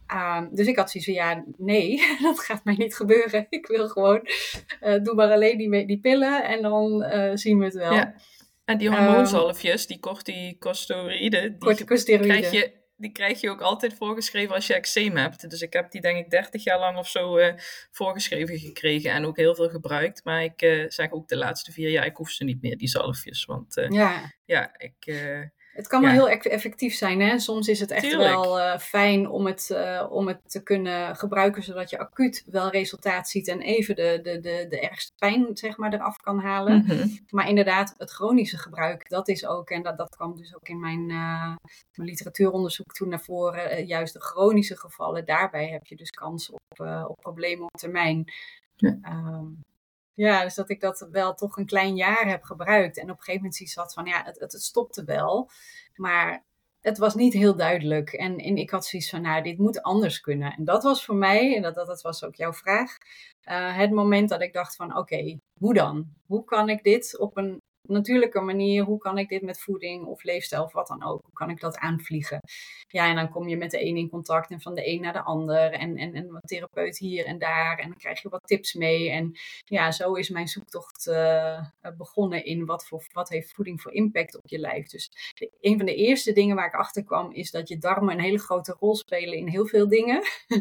Um, dus ik had zoiets van, ja, nee, dat gaat mij niet gebeuren. Ik wil gewoon, uh, doe maar alleen die, die pillen en dan uh, zien we het wel. Ja. En die hormoonzalfjes, um, die corticosteroïden, die krijg je... Die krijg je ook altijd voorgeschreven als je eczeem hebt. Dus ik heb die denk ik dertig jaar lang of zo uh, voorgeschreven gekregen. En ook heel veel gebruikt. Maar ik uh, zeg ook de laatste vier jaar, ik hoef ze niet meer, die zalfjes. Want uh, ja. ja, ik... Uh, Het kan ja. wel heel effectief zijn. Hè? Soms is het echt Tuurlijk. wel uh, fijn om het, uh, om het te kunnen gebruiken, zodat je acuut wel resultaat ziet en even de, de, de, de ergste pijn zeg maar, eraf kan halen. Mm-hmm. Maar inderdaad, het chronische gebruik, dat is ook, en dat, dat kwam dus ook in mijn, uh, mijn literatuuronderzoek toen naar voren, uh, juist de chronische gevallen, daarbij heb je dus kans op, uh, op problemen op termijn. Ja. Um, Ja, dus dat ik dat wel toch een klein jaar heb gebruikt. En op een gegeven moment zie je zat van, ja, het, het, het stopte wel. Maar het was niet heel duidelijk. En, en ik had zoiets van, nou, dit moet anders kunnen. En dat was voor mij, en dat, dat, dat was ook jouw vraag, uh, het moment dat ik dacht van, oké, okay, hoe dan? Hoe kan ik dit op een natuurlijke manier, hoe kan ik dit met voeding of leefstijl of wat dan ook, hoe kan ik dat aanvliegen? Ja, en dan kom je met de een in contact en van de een naar de ander en, en, en wat therapeut hier en daar en dan krijg je wat tips mee en ja, zo is mijn zoektocht uh, begonnen in wat, voor, wat heeft voeding voor impact op je lijf. Dus de, een van de eerste dingen waar ik achter kwam is dat je darmen een hele grote rol spelen in heel veel dingen.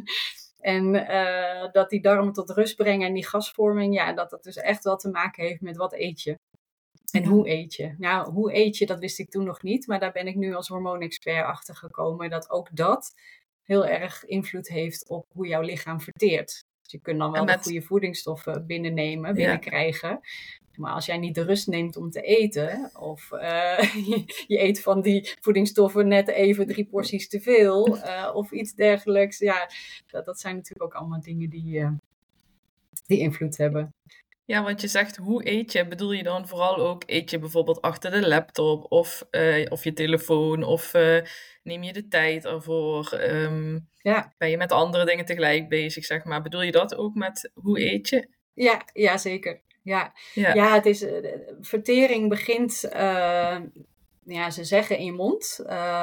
En uh, dat die darmen tot rust brengen en die gasvorming, ja, dat dat dus echt wel te maken heeft met wat eet je. En hoe eet je? Nou, hoe eet je, dat wist ik toen nog niet. Maar daar ben ik nu als hormoonexpert achter gekomen. Dat ook dat heel erg invloed heeft op hoe jouw lichaam verteert. Dus je kunt dan wel met... de goede voedingsstoffen binnennemen, binnenkrijgen. Ja. Maar als jij niet de rust neemt om te eten. Of uh, je, je eet van die voedingsstoffen net even drie porties te veel. Uh, of iets dergelijks. Ja, dat, dat zijn natuurlijk ook allemaal dingen die, uh, die invloed hebben. Ja, want je zegt, hoe eet je? Bedoel je dan vooral ook, eet je bijvoorbeeld achter de laptop of, uh, of je telefoon of uh, neem je de tijd ervoor? Um, ja. Ben je met andere dingen tegelijk bezig, zeg maar? Bedoel je dat ook met hoe eet je? Ja, ja zeker. Ja, ja. ja het is, uh, vertering begint... Uh, Ja, ze zeggen in je mond.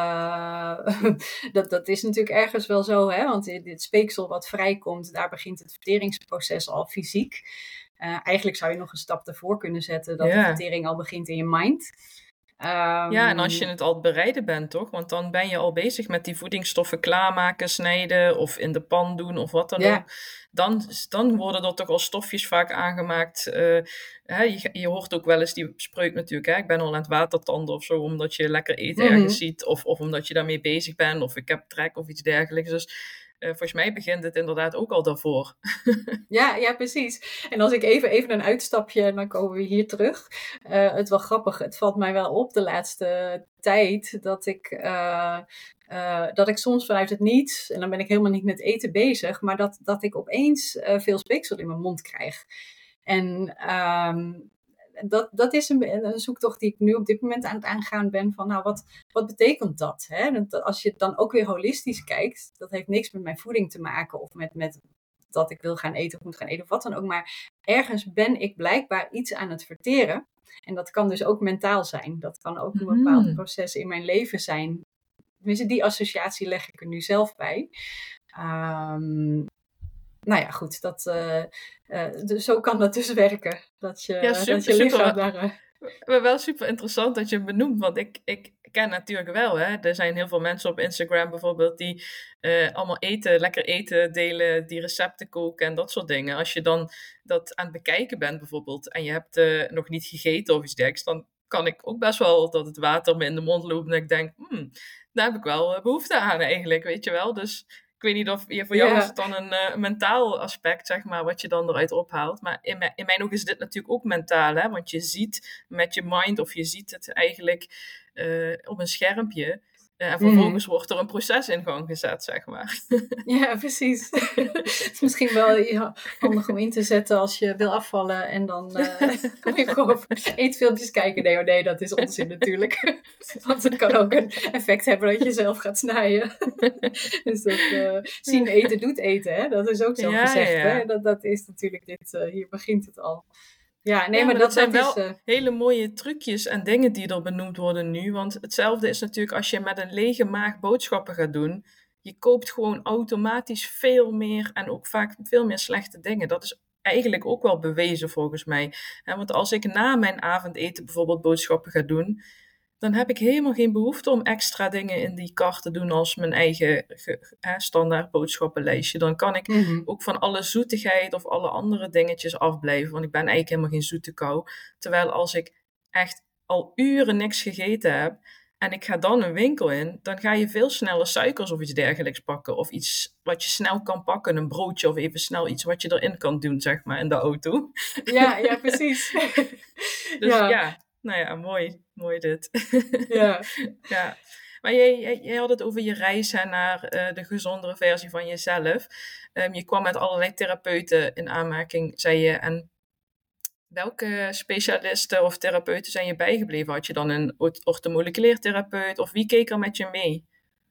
Uh, dat, dat is natuurlijk ergens wel zo, hè? Want dit speeksel wat vrijkomt, daar begint het verteringsproces al fysiek. Uh, eigenlijk zou je nog een stap ervoor kunnen zetten dat ja. de vertering al begint in je mind. Um, ja, en als je het al bereiden bent, toch? Want dan ben je al bezig met die voedingsstoffen klaarmaken, snijden of in de pan doen of wat dan ja. ook. Dan, dan worden er toch al stofjes vaak aangemaakt. Uh, hè, je, je hoort ook wel eens die spreuk natuurlijk, hè? Ik ben al aan het watertanden of zo, omdat je lekker eten mm-hmm. ergens ziet. Of, of omdat je daarmee bezig bent, of ik heb trek of iets dergelijks. Dus uh, volgens mij begint het inderdaad ook al daarvoor. ja, ja, precies. En als ik even, even een uitstapje, en dan komen we hier terug. Uh, het wel grappig, het valt mij wel op de laatste tijd, dat ik... Uh, Uh, dat ik soms vanuit het niets, en dan ben ik helemaal niet met eten bezig, maar dat, dat ik opeens uh, veel speeksel in mijn mond krijg. En um, dat, dat is een, een zoektocht die ik nu op dit moment aan het aangaan ben van, nou, wat, wat betekent dat? Hè? Dat als je het dan ook weer holistisch kijkt, dat heeft niks met mijn voeding te maken of met, met dat ik wil gaan eten of moet gaan eten of wat dan ook, maar ergens ben ik blijkbaar iets aan het verteren. En dat kan dus ook mentaal zijn. Dat kan ook een bepaald mm. proces in mijn leven zijn. Tenminste, die associatie leg ik er nu zelf bij. Um, nou ja, goed. Dat, uh, uh, dus zo kan dat dus werken. Dat je, ja, super, dat je lichaam super. daar... Uh... Maar wel super interessant dat je het benoemt. Want ik, ik ken natuurlijk wel, hè. Er zijn heel veel mensen op Instagram bijvoorbeeld die uh, allemaal eten, lekker eten delen, die recepten koken en dat soort dingen. Als je dan dat aan het bekijken bent bijvoorbeeld en je hebt uh, nog niet gegeten of iets dergelijks, dan kan ik ook best wel dat het water me in de mond loopt en ik denk, hmm, daar heb ik wel behoefte aan eigenlijk, weet je wel. Dus ik weet niet of ja, voor jou ja. is het dan een uh, mentaal aspect, zeg maar, wat je dan eruit ophaalt. Maar in mijn, in mijn ogen is dit natuurlijk ook mentaal, hè. Want je ziet met je mind, of je ziet het eigenlijk uh, op een schermpje. Uh, en vervolgens mm. wordt er een proces in gang gezet, zeg maar. Ja, precies. Het is misschien wel ja, handig om in te zetten als je wil afvallen en dan uh, kom je gewoon eetfilmpjes kijken. Nee, oh nee, dat is onzin natuurlijk. Want het kan ook een effect hebben dat je zelf gaat snijden. Dus dat uh, zien eten doet eten, hè? Dat is ook zo ja, gezegd. Ja. Hè? Dat, dat is natuurlijk dit, uh, hier begint het al. Ja, nee, ja, maar, maar dat, dat zijn dat wel is, uh... hele mooie trucjes en dingen die er benoemd worden nu. Want hetzelfde is natuurlijk als je met een lege maag boodschappen gaat doen. je koopt gewoon automatisch veel meer en ook vaak veel meer slechte dingen. Dat is eigenlijk ook wel bewezen volgens mij. Hè, want als ik na mijn avondeten bijvoorbeeld boodschappen ga doen, dan heb ik helemaal geen behoefte om extra dingen in die kar te doen als mijn eigen ge, hè, standaard boodschappenlijstje. Dan kan ik Mhm. ook van alle zoetigheid of alle andere dingetjes afblijven, want ik ben eigenlijk helemaal geen zoete kou. Terwijl als ik echt al uren niks gegeten heb en ik ga dan een winkel in, dan ga je veel sneller suikers of iets dergelijks pakken. Of iets wat je snel kan pakken, een broodje of even snel iets wat je erin kan doen, zeg maar, in de auto. Ja, ja, precies. Dus ja. ja, nou ja, mooi, mooi dit. Ja. ja. Maar jij, jij, jij had het over je reis hè, naar uh, de gezondere versie van jezelf. Um, je kwam met allerlei therapeuten in aanmerking, zei je. En welke specialisten of therapeuten zijn je bijgebleven? Had je dan een orthomoleculair therapeut of wie keek er met je mee?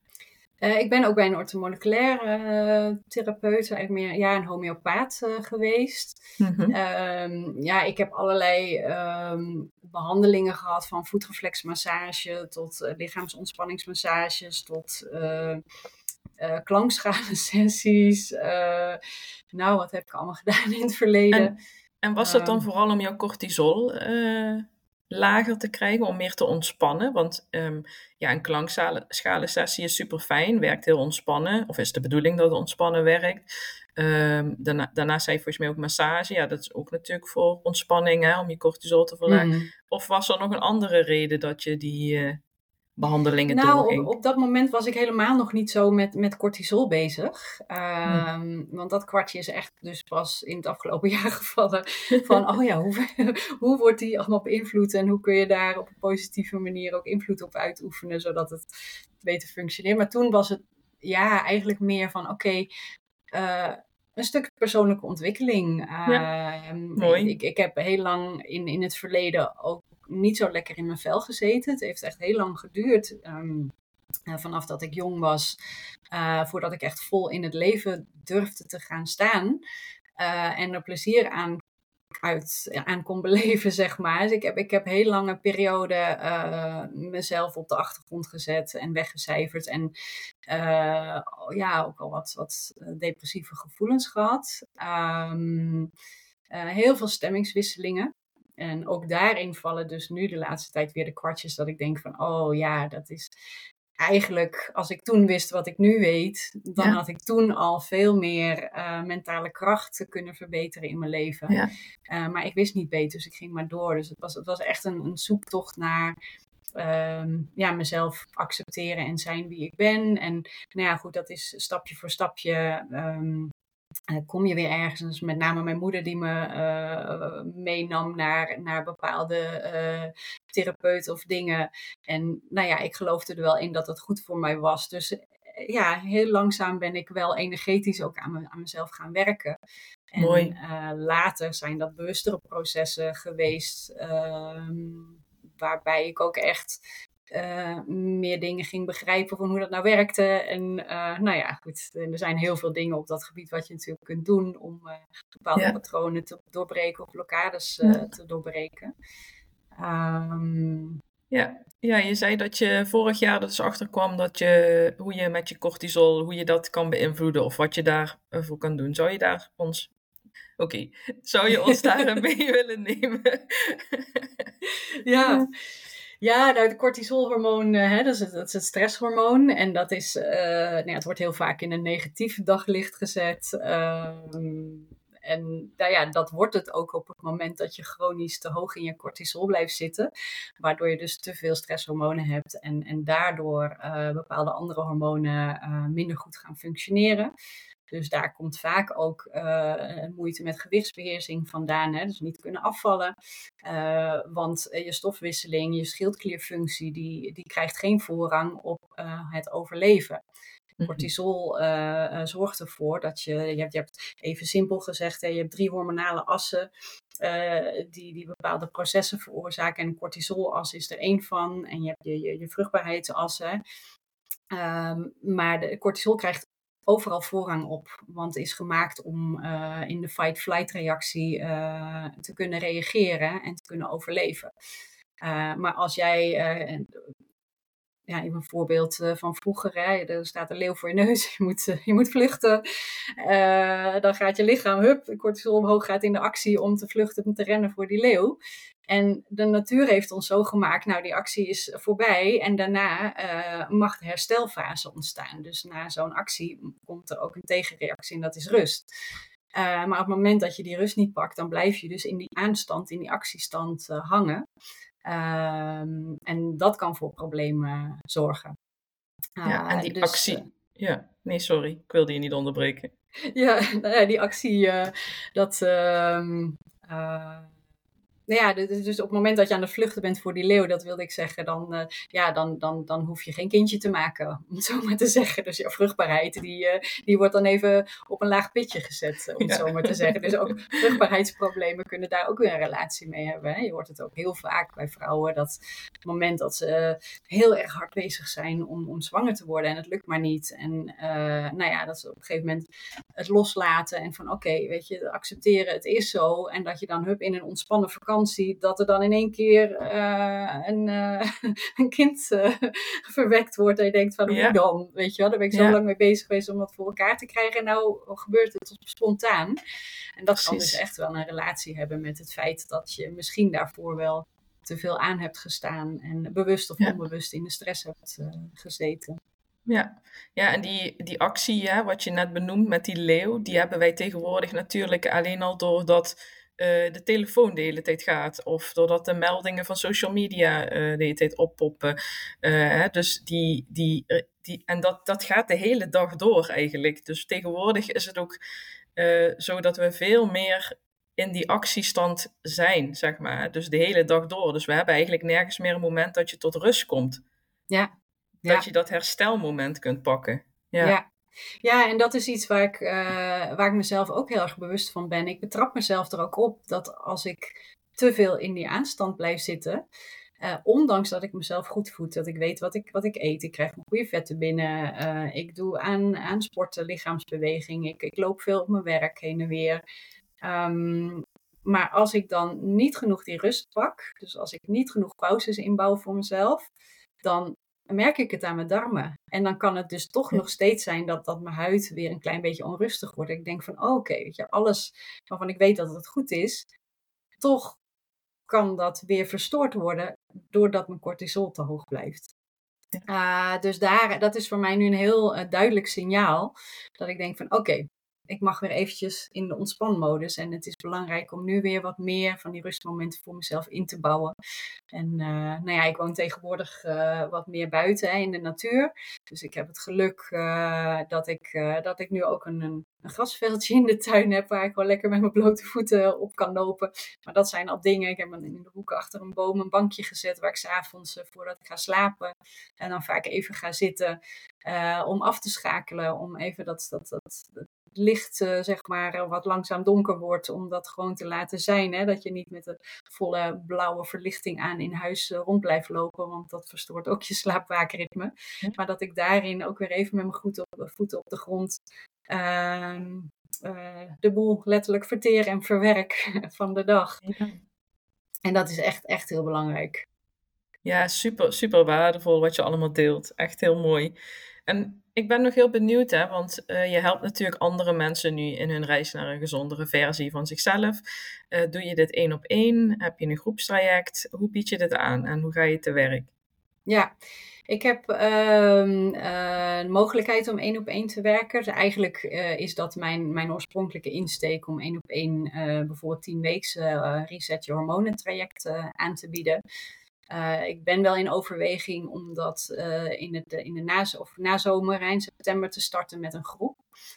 Uh, ik ben ook bij een orthomoleculaire uh, therapeut, eigenlijk meer ja, een homeopaat uh, geweest. Mm-hmm. Um, ja, ik heb allerlei um, behandelingen gehad, van voetreflexmassage tot uh, lichaamsontspanningsmassages, tot uh, uh, klankschalensessies. Uh, nou, wat heb ik allemaal gedaan in het verleden? En, en was dat dan um, vooral om jouw cortisol uh, lager te krijgen, om meer te ontspannen? Want um, ja, een klankschalensessie is super fijn, werkt heel ontspannen. Of is de bedoeling dat het ontspannen werkt. Um, daarna, daarnaast zei je volgens mij ook massage. Ja, dat is ook natuurlijk voor ontspanning, hè, om je cortisol te verlagen. Mm. Of was er nog een andere reden dat je die uh, behandelingen nou, doorging? Op, op dat moment was ik helemaal nog niet zo met, met cortisol bezig. Um, hmm. Want dat kwartje is echt dus pas in het afgelopen jaar gevallen. Van, oh ja, hoe, hoe wordt die allemaal beïnvloed? En hoe kun je daar op een positieve manier ook invloed op uitoefenen, zodat het beter functioneert. Maar toen was het ja eigenlijk meer van, oké, okay, uh, een stuk persoonlijke ontwikkeling. Uh, ja, mooi. Ik, ik heb heel lang in, in het verleden ook niet zo lekker in mijn vel gezeten. Het heeft echt heel lang geduurd. Um, uh, vanaf dat ik jong was. Uh, voordat ik echt vol in het leven durfde te gaan staan. Uh, en er plezier aan, uit, aan kon beleven, zeg maar. Dus ik heb, ik heb heel lange periode uh, mezelf op de achtergrond gezet en weggecijferd. En uh, ja, ook al wat, wat depressieve gevoelens gehad. Um, uh, heel veel stemmingswisselingen. En ook daarin vallen dus nu de laatste tijd weer de kwartjes dat ik denk van, oh ja, dat is eigenlijk, als ik toen wist wat ik nu weet, dan ja. had ik toen al veel meer uh, mentale kracht kunnen verbeteren in mijn leven. Ja. Uh, maar ik wist niet beter, dus ik ging maar door. Dus het was, het was echt een, een zoektocht naar um, ja, mezelf accepteren en zijn wie ik ben. En nou ja, goed, dat is stapje voor stapje. Um, Uh, kom je weer ergens, dus met name mijn moeder die me uh, meenam naar, naar bepaalde uh, therapeuten of dingen. En nou ja, ik geloofde er wel in dat het goed voor mij was. Dus uh, ja, heel langzaam ben ik wel energetisch ook aan, me, aan mezelf gaan werken. En Mooi. Uh, later zijn dat bewustere processen geweest, uh, waarbij ik ook echt Uh, meer dingen ging begrijpen van hoe dat nou werkte. En uh, nou ja, goed, er zijn heel veel dingen op dat gebied wat je natuurlijk kunt doen om uh, bepaalde ja. patronen te doorbreken of blokkades uh, ja. te doorbreken. Um, ja. ja, je zei dat je vorig jaar er dus achterkwam dat je, hoe je met je cortisol, hoe je dat kan beïnvloeden of wat je daarvoor kan doen. Zou je daar ons... Oké, okay. Zou je ons daar mee willen nemen? ja. Ja, nou, het cortisolhormoon, uh, hè, dat, is het, dat is het stresshormoon. En dat is, uh, nou ja, het wordt heel vaak in een negatief daglicht gezet. Uh, en nou ja, dat wordt het ook op het moment dat je chronisch te hoog in je cortisol blijft zitten. Waardoor je dus te veel stresshormonen hebt. En, en daardoor uh, bepaalde andere hormonen uh, minder goed gaan functioneren. Dus daar komt vaak ook uh, moeite met gewichtsbeheersing vandaan. Hè? Dus niet kunnen afvallen. Uh, want je stofwisseling, je schildklierfunctie, die, die krijgt geen voorrang op uh, het overleven. Cortisol uh, zorgt ervoor dat je, je hebt, je hebt even simpel gezegd, hè, je hebt drie hormonale assen uh, die, die bepaalde processen veroorzaken. En een cortisolas is er één van. En je hebt je, je, je vruchtbaarheidsassen. Um, maar de cortisol krijgt overal voorrang op, want het is gemaakt om uh, in de fight-flight reactie uh, te kunnen reageren en te kunnen overleven. Uh, maar als jij uh, ja, even een voorbeeld uh, van vroeger. Hè. Er staat een leeuw voor je neus, je moet, uh, je moet vluchten. Uh, dan gaat je lichaam, hup, cortisol omhoog, gaat in de actie om te vluchten, om te rennen voor die leeuw. En de natuur heeft ons zo gemaakt, nou die actie is voorbij en daarna uh, mag de herstelfase ontstaan. Dus na zo'n actie komt er ook een tegenreactie en dat is rust. Uh, maar op het moment dat je die rust niet pakt, dan blijf je dus in die aanstand, in die actiestand uh, hangen. Um, en dat kan voor problemen zorgen. Uh, ja, en die dus, actie... Uh, ja, nee, sorry, ik wilde je niet onderbreken. Ja, nou ja die actie, uh, dat... Uh, uh, Nou ja, dus op het moment dat je aan het vluchten bent voor die leeuw, dat wilde ik zeggen, dan, uh, ja, dan, dan, dan hoef je geen kindje te maken, om het zo maar te zeggen. Dus jouw vruchtbaarheid, die, uh, die wordt dan even op een laag pitje gezet, om het ja. zo maar te zeggen. Dus ook vruchtbaarheidsproblemen kunnen daar ook weer een relatie mee hebben. Hè? Je hoort het ook heel vaak bij vrouwen, dat op het moment dat ze uh, heel erg hard bezig zijn om, om zwanger te worden en het lukt maar niet. En uh, nou ja, dat ze op een gegeven moment het loslaten en van oké, okay, weet je, accepteren, het is zo. En dat je dan hup in een ontspannen vakantie, dat er dan in één keer uh, een, uh, een kind uh, verwekt wordt en je denkt van hoe ja. dan, weet je wel, daar ben ik zo ja. lang mee bezig geweest om dat voor elkaar te krijgen en nou gebeurt het spontaan. En dat Precies. kan dus echt wel een relatie hebben met het feit dat je misschien daarvoor wel te veel aan hebt gestaan en bewust of ja. onbewust in de stress hebt uh, gezeten. Ja, ja en die, die actie, ja, wat je net benoemt met die leeuw, die hebben wij tegenwoordig natuurlijk alleen al doordat Uh, de telefoon de hele tijd gaat. Of doordat de meldingen van social media uh, de hele tijd oppoppen. Uh, hè, dus die, die, uh, die, en dat, dat gaat de hele dag door eigenlijk. Dus tegenwoordig is het ook uh, zo dat we veel meer in die actiestand zijn, zeg maar. Dus de hele dag door. Dus we hebben eigenlijk nergens meer een moment dat je tot rust komt. Ja. ja. Dat je dat herstelmoment kunt pakken. Ja. ja. Ja, en dat is iets waar ik, uh, waar ik mezelf ook heel erg bewust van ben. Ik betrap mezelf er ook op dat als ik te veel in die aanstand blijf zitten, uh, ondanks dat ik mezelf goed voed, dat ik weet wat ik, wat ik eet, ik krijg mijn goede vetten binnen, uh, ik doe aan, aan sporten, lichaamsbeweging, ik, ik loop veel op mijn werk heen en weer. Um, maar als ik dan niet genoeg die rust pak, dus als ik niet genoeg pauzes inbouw voor mezelf, dan merk ik het aan mijn darmen. En dan kan het dus toch ja. nog steeds zijn dat, dat mijn huid weer een klein beetje onrustig wordt. Ik denk van, oh, oké, okay, weet je, alles waarvan ik weet dat het goed is, toch kan dat weer verstoord worden doordat mijn cortisol te hoog blijft. Ja. Uh, dus daar, dat is voor mij nu een heel uh, duidelijk signaal dat ik denk van, oké, okay, ik mag weer eventjes in de ontspanmodus. En het is belangrijk om nu weer wat meer van die rustmomenten voor mezelf in te bouwen. En uh, nou ja, ik woon tegenwoordig uh, wat meer buiten, hè, in de natuur. Dus ik heb het geluk uh, dat, ik, uh, dat ik nu ook een, een, een grasveldje in de tuin heb, waar ik wel lekker met mijn blote voeten op kan lopen. Maar dat zijn al dingen. Ik heb in de hoek achter een boom een bankje gezet, waar ik 's avonds uh, voordat ik ga slapen en dan vaak even ga zitten uh, om af te schakelen. Om even dat, dat, dat, dat licht, uh, zeg maar, uh, wat langzaam donker wordt, om dat gewoon te laten zijn. Hè? Dat je niet met de volle blauwe verlichting aan in huis uh, rond blijft lopen, want dat verstoort ook je slaapwaakritme. Ja. Maar dat ik daarin ook weer even met mijn voeten op, voeten op de grond uh, uh, de boel letterlijk verteer en verwerk van de dag. Ja. En dat is echt, echt heel belangrijk. Ja, super, super waardevol wat je allemaal deelt. Echt heel mooi. En ik ben nog heel benieuwd, hè, want uh, je helpt natuurlijk andere mensen nu in hun reis naar een gezondere versie van zichzelf. Uh, doe je dit één op één? Heb je een groepstraject? Hoe bied je dit aan en hoe ga je te werk? Ja, ik heb uh, uh, de mogelijkheid om één op één te werken. Dus eigenlijk uh, is dat mijn, mijn oorspronkelijke insteek om één op één uh, bijvoorbeeld tien weken uh, Reset Je Hormonen traject uh, aan te bieden. Uh, ik ben wel in overweging om dat uh, in, het, in de nazo- of nazomer, eind september, te starten met een groep.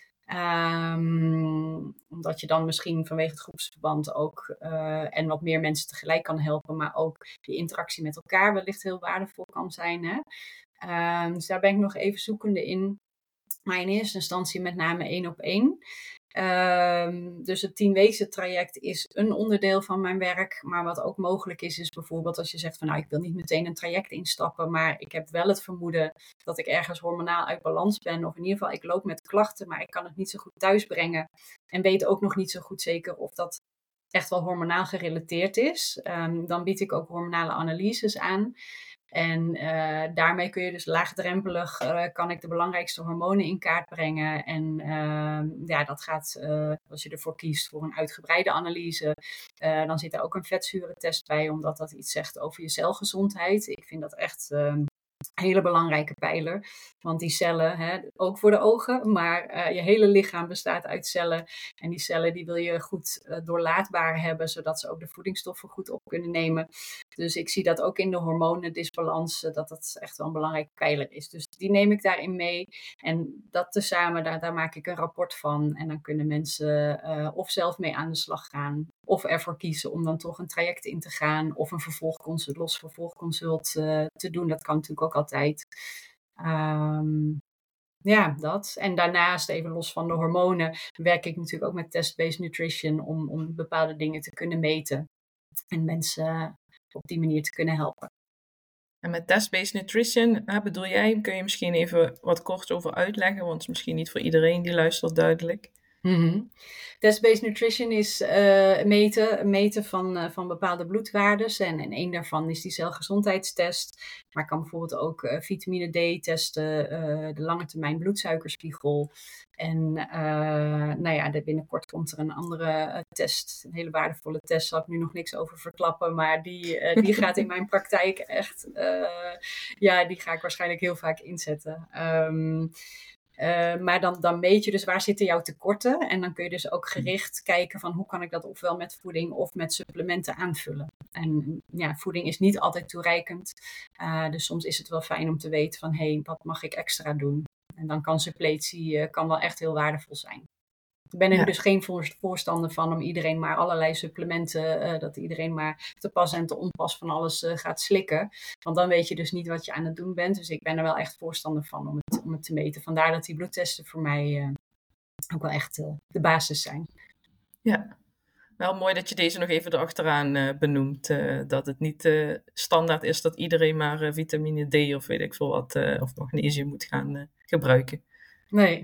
Um, omdat je dan misschien vanwege het groepsverband ook uh, en wat meer mensen tegelijk kan helpen, maar ook die interactie met elkaar wellicht heel waardevol kan zijn. Hè? Um, dus daar ben ik nog even zoekende in. Maar in eerste instantie met name één op één. Um, dus het tienweekse traject is een onderdeel van mijn werk. Maar wat ook mogelijk is, is bijvoorbeeld als je zegt van nou, ik wil niet meteen een traject instappen, maar ik heb wel het vermoeden dat ik ergens hormonaal uit balans ben. Of in ieder geval, ik loop met klachten, maar ik kan het niet zo goed thuisbrengen. En weet ook nog niet zo goed zeker of dat echt wel hormonaal gerelateerd is, um, dan bied ik ook hormonale analyses aan. En uh, daarmee kun je dus laagdrempelig, uh, kan ik de belangrijkste hormonen in kaart brengen. En uh, ja, dat gaat, uh, als je ervoor kiest voor een uitgebreide analyse, uh, dan zit er ook een vetzuurentest bij, omdat dat iets zegt over je celgezondheid. Ik vind dat echt uh, een hele belangrijke pijler. Want die cellen, hè, ook voor de ogen, maar uh, je hele lichaam bestaat uit cellen. En die cellen die wil je goed uh, doorlaatbaar hebben, zodat ze ook de voedingsstoffen goed op kunnen nemen. Dus ik zie dat ook in de hormonendisbalans, uh, dat dat echt wel een belangrijke pijler is. Dus die neem ik daarin mee. En dat tezamen, daar, daar maak ik een rapport van. En dan kunnen mensen uh, of zelf mee aan de slag gaan, of ervoor kiezen om dan toch een traject in te gaan, of een vervolgconsult, los vervolgconsult uh, te doen. Dat kan natuurlijk ook altijd. Um, ja, dat. En daarnaast, even los van de hormonen, werk ik natuurlijk ook met test-based nutrition om, om bepaalde dingen te kunnen meten. En mensen op die manier te kunnen helpen. En met test-based nutrition, hè, bedoel jij, kun je misschien even wat kort over uitleggen, want het is misschien niet voor iedereen die luistert duidelijk. Mm-hmm. Test-based nutrition is uh, meten, meten van, uh, van bepaalde bloedwaardes. En, en een daarvan is die celgezondheidstest. Maar ik kan bijvoorbeeld ook uh, vitamine D testen, uh, de lange termijn bloedsuikerspiegel. En uh, nou ja, de, binnenkort komt er een andere uh, test, een hele waardevolle test. Daar zal ik nu nog niks over verklappen, maar die, uh, die gaat in mijn praktijk echt, uh, ja, die ga ik waarschijnlijk heel vaak inzetten. Um, Uh, maar dan, dan meet je dus waar zitten jouw tekorten. En dan kun je dus ook gericht kijken van hoe kan ik dat ofwel met voeding of met supplementen aanvullen. En ja, voeding is niet altijd toereikend. Uh, dus soms is het wel fijn om te weten van hé, hey, wat mag ik extra doen? En dan kan suppletie uh, kan wel echt heel waardevol zijn. Ik ben er ja. dus geen voorstander van om iedereen maar allerlei supplementen, uh, dat iedereen maar te pas en te onpas van alles uh, gaat slikken. Want dan weet je dus niet wat je aan het doen bent. Dus ik ben er wel echt voorstander van om het, om het te meten. Vandaar dat die bloedtesten voor mij uh, ook wel echt uh, de basis zijn. Ja, wel mooi dat je deze nog even erachteraan uh, benoemt. Uh, dat het niet uh, standaard is dat iedereen maar uh, vitamine D of weet ik veel wat, uh, of magnesium moet gaan uh, gebruiken. Nee.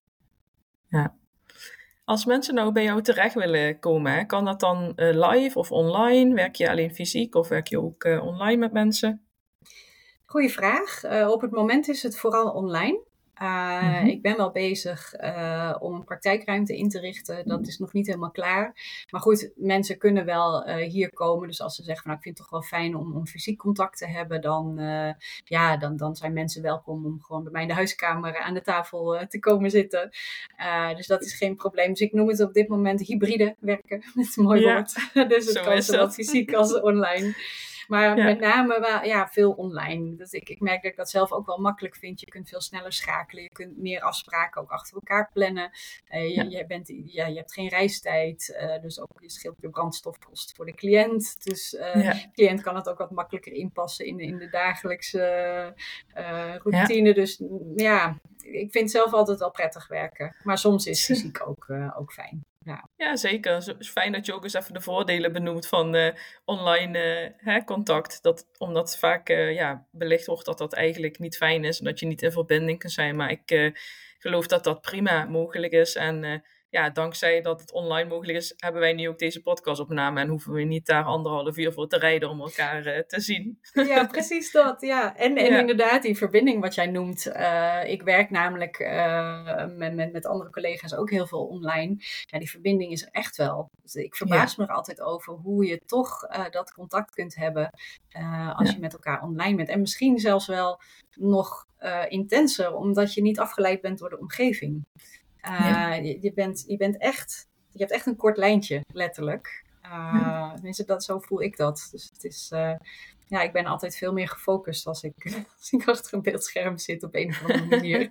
Ja. Als mensen nou bij jou terecht willen komen, hè, kan dat dan uh, live of online? Werk je alleen fysiek of werk je ook uh, online met mensen? Goeie vraag. Uh, op het moment is het vooral online. Uh, mm-hmm. Ik ben wel bezig uh, om een praktijkruimte in te richten. Dat is nog niet helemaal klaar. Maar goed, mensen kunnen wel uh, hier komen. Dus als ze zeggen, van, nou, ik vind het toch wel fijn om, om fysiek contact te hebben, dan, uh, ja, dan, dan zijn mensen welkom om gewoon bij mij in de huiskamer aan de tafel uh, te komen zitten. Uh, dus dat is geen probleem. Dus ik noem het op dit moment hybride werken. Dat is een mooi ja, woord. Dus het kan zowel fysiek als online. Maar ja. met name wel, ja, veel online. Dus ik, ik merk dat ik dat zelf ook wel makkelijk vind. Je kunt veel sneller schakelen. Je kunt meer afspraken ook achter elkaar plannen. Uh, je, ja. je, bent, ja, je hebt geen reistijd. Uh, dus ook je scheelt je brandstofkosten voor de cliënt. Dus uh, ja. de cliënt kan het ook wat makkelijker inpassen in de, in de dagelijkse uh, routine. Ja. Dus ja, ik vind zelf altijd wel prettig werken. Maar soms is fysiek ook, uh, ook fijn. Ja. ja, zeker. Het is fijn dat je ook eens even de voordelen benoemt van uh, online uh, hè, contact. Dat, omdat vaak uh, ja, belicht wordt dat dat eigenlijk niet fijn is en dat je niet in verbinding kan zijn. Maar ik uh, geloof dat dat prima mogelijk is. En uh, ja, dankzij dat het online mogelijk is, hebben wij nu ook deze podcastopname en hoeven we niet daar anderhalf uur voor te rijden om elkaar uh, te zien. Ja, precies dat. Ja. En, en ja. inderdaad, die verbinding wat jij noemt. Uh, ik werk namelijk uh, met, met, met andere collega's ook heel veel online. Ja, die verbinding is er echt wel. Dus ik verbaas ja. me er altijd over hoe je toch uh, dat contact kunt hebben uh, als ja. je met elkaar online bent. En misschien zelfs wel nog uh, intenser, omdat je niet afgeleid bent door de omgeving. Uh, ja. je, je, bent, je bent echt, je hebt echt een kort lijntje, letterlijk. Uh, ja. Tenminste, dat, zo voel ik dat. Dus het is, uh, ja, ik ben altijd veel meer gefocust als ik, als ik achter een beeldscherm zit op een of andere manier.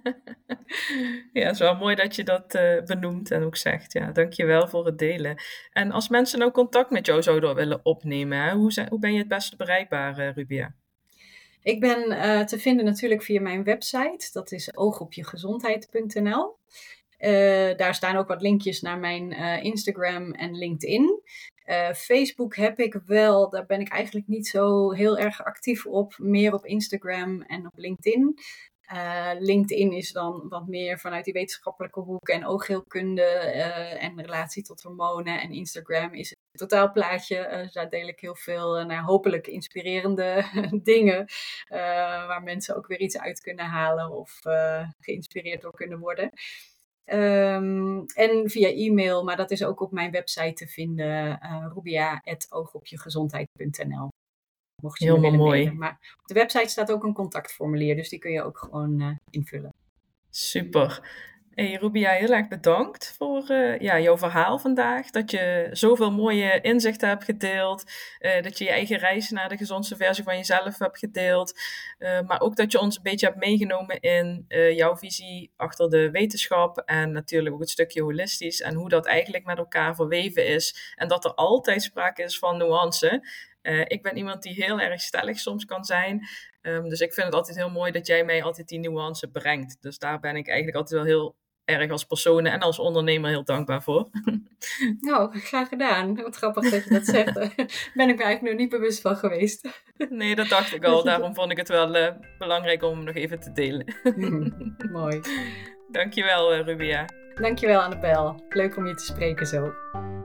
Ja, het is wel mooi dat je dat uh, benoemt en ook zegt. Ja, dankjewel voor het delen. En als mensen nou contact met jou zouden willen opnemen, hè, hoe, zijn, hoe ben je het beste bereikbaar, uh, Rubia? Ik ben uh, te vinden natuurlijk via mijn website. Dat is oogopjegezondheid punt n l. Uh, daar staan ook wat linkjes naar mijn uh, Instagram en LinkedIn. Uh, Facebook heb ik wel, daar ben ik eigenlijk niet zo heel erg actief op. Meer op Instagram en op LinkedIn. Uh, LinkedIn is dan wat meer vanuit die wetenschappelijke hoek en oogheelkunde uh, en relatie tot hormonen. En Instagram is het totaalplaatje. Uh, daar deel ik heel veel, uh, nou, hopelijk inspirerende dingen. Uh, waar mensen ook weer iets uit kunnen halen of uh, geïnspireerd door kunnen worden. Um, en via e-mail, maar dat is ook op mijn website te vinden. Uh, rubia at oogopjegezondheid punt n l. Mocht je Helemaal mooi. Mailen. Maar op de website staat ook een contactformulier, dus die kun je ook gewoon uh, invullen. Super. Hey Rubia, heel erg bedankt voor uh, ja, jouw verhaal vandaag. Dat je zoveel mooie inzichten hebt gedeeld. Uh, dat je je eigen reis naar de gezondste versie van jezelf hebt gedeeld. Uh, maar ook dat je ons een beetje hebt meegenomen in uh, jouw visie achter de wetenschap. En natuurlijk ook het stukje holistisch. En hoe dat eigenlijk met elkaar verweven is. En dat er altijd sprake is van nuance. Uh, ik ben iemand die heel erg stellig soms kan zijn. Um, dus ik vind het altijd heel mooi dat jij mij altijd die nuance brengt. Dus daar ben ik eigenlijk altijd wel heel erg als persoon en als ondernemer heel dankbaar voor. Nou, graag gedaan. Wat grappig dat je dat zegt. Daar ben ik me eigenlijk nog niet bewust van geweest. Nee, dat dacht ik al. Daarom vond ik het wel uh, belangrijk om hem nog even te delen. Mooi. Dankjewel, uh, Rubia. Dankjewel, Annabel. Leuk om je te spreken zo.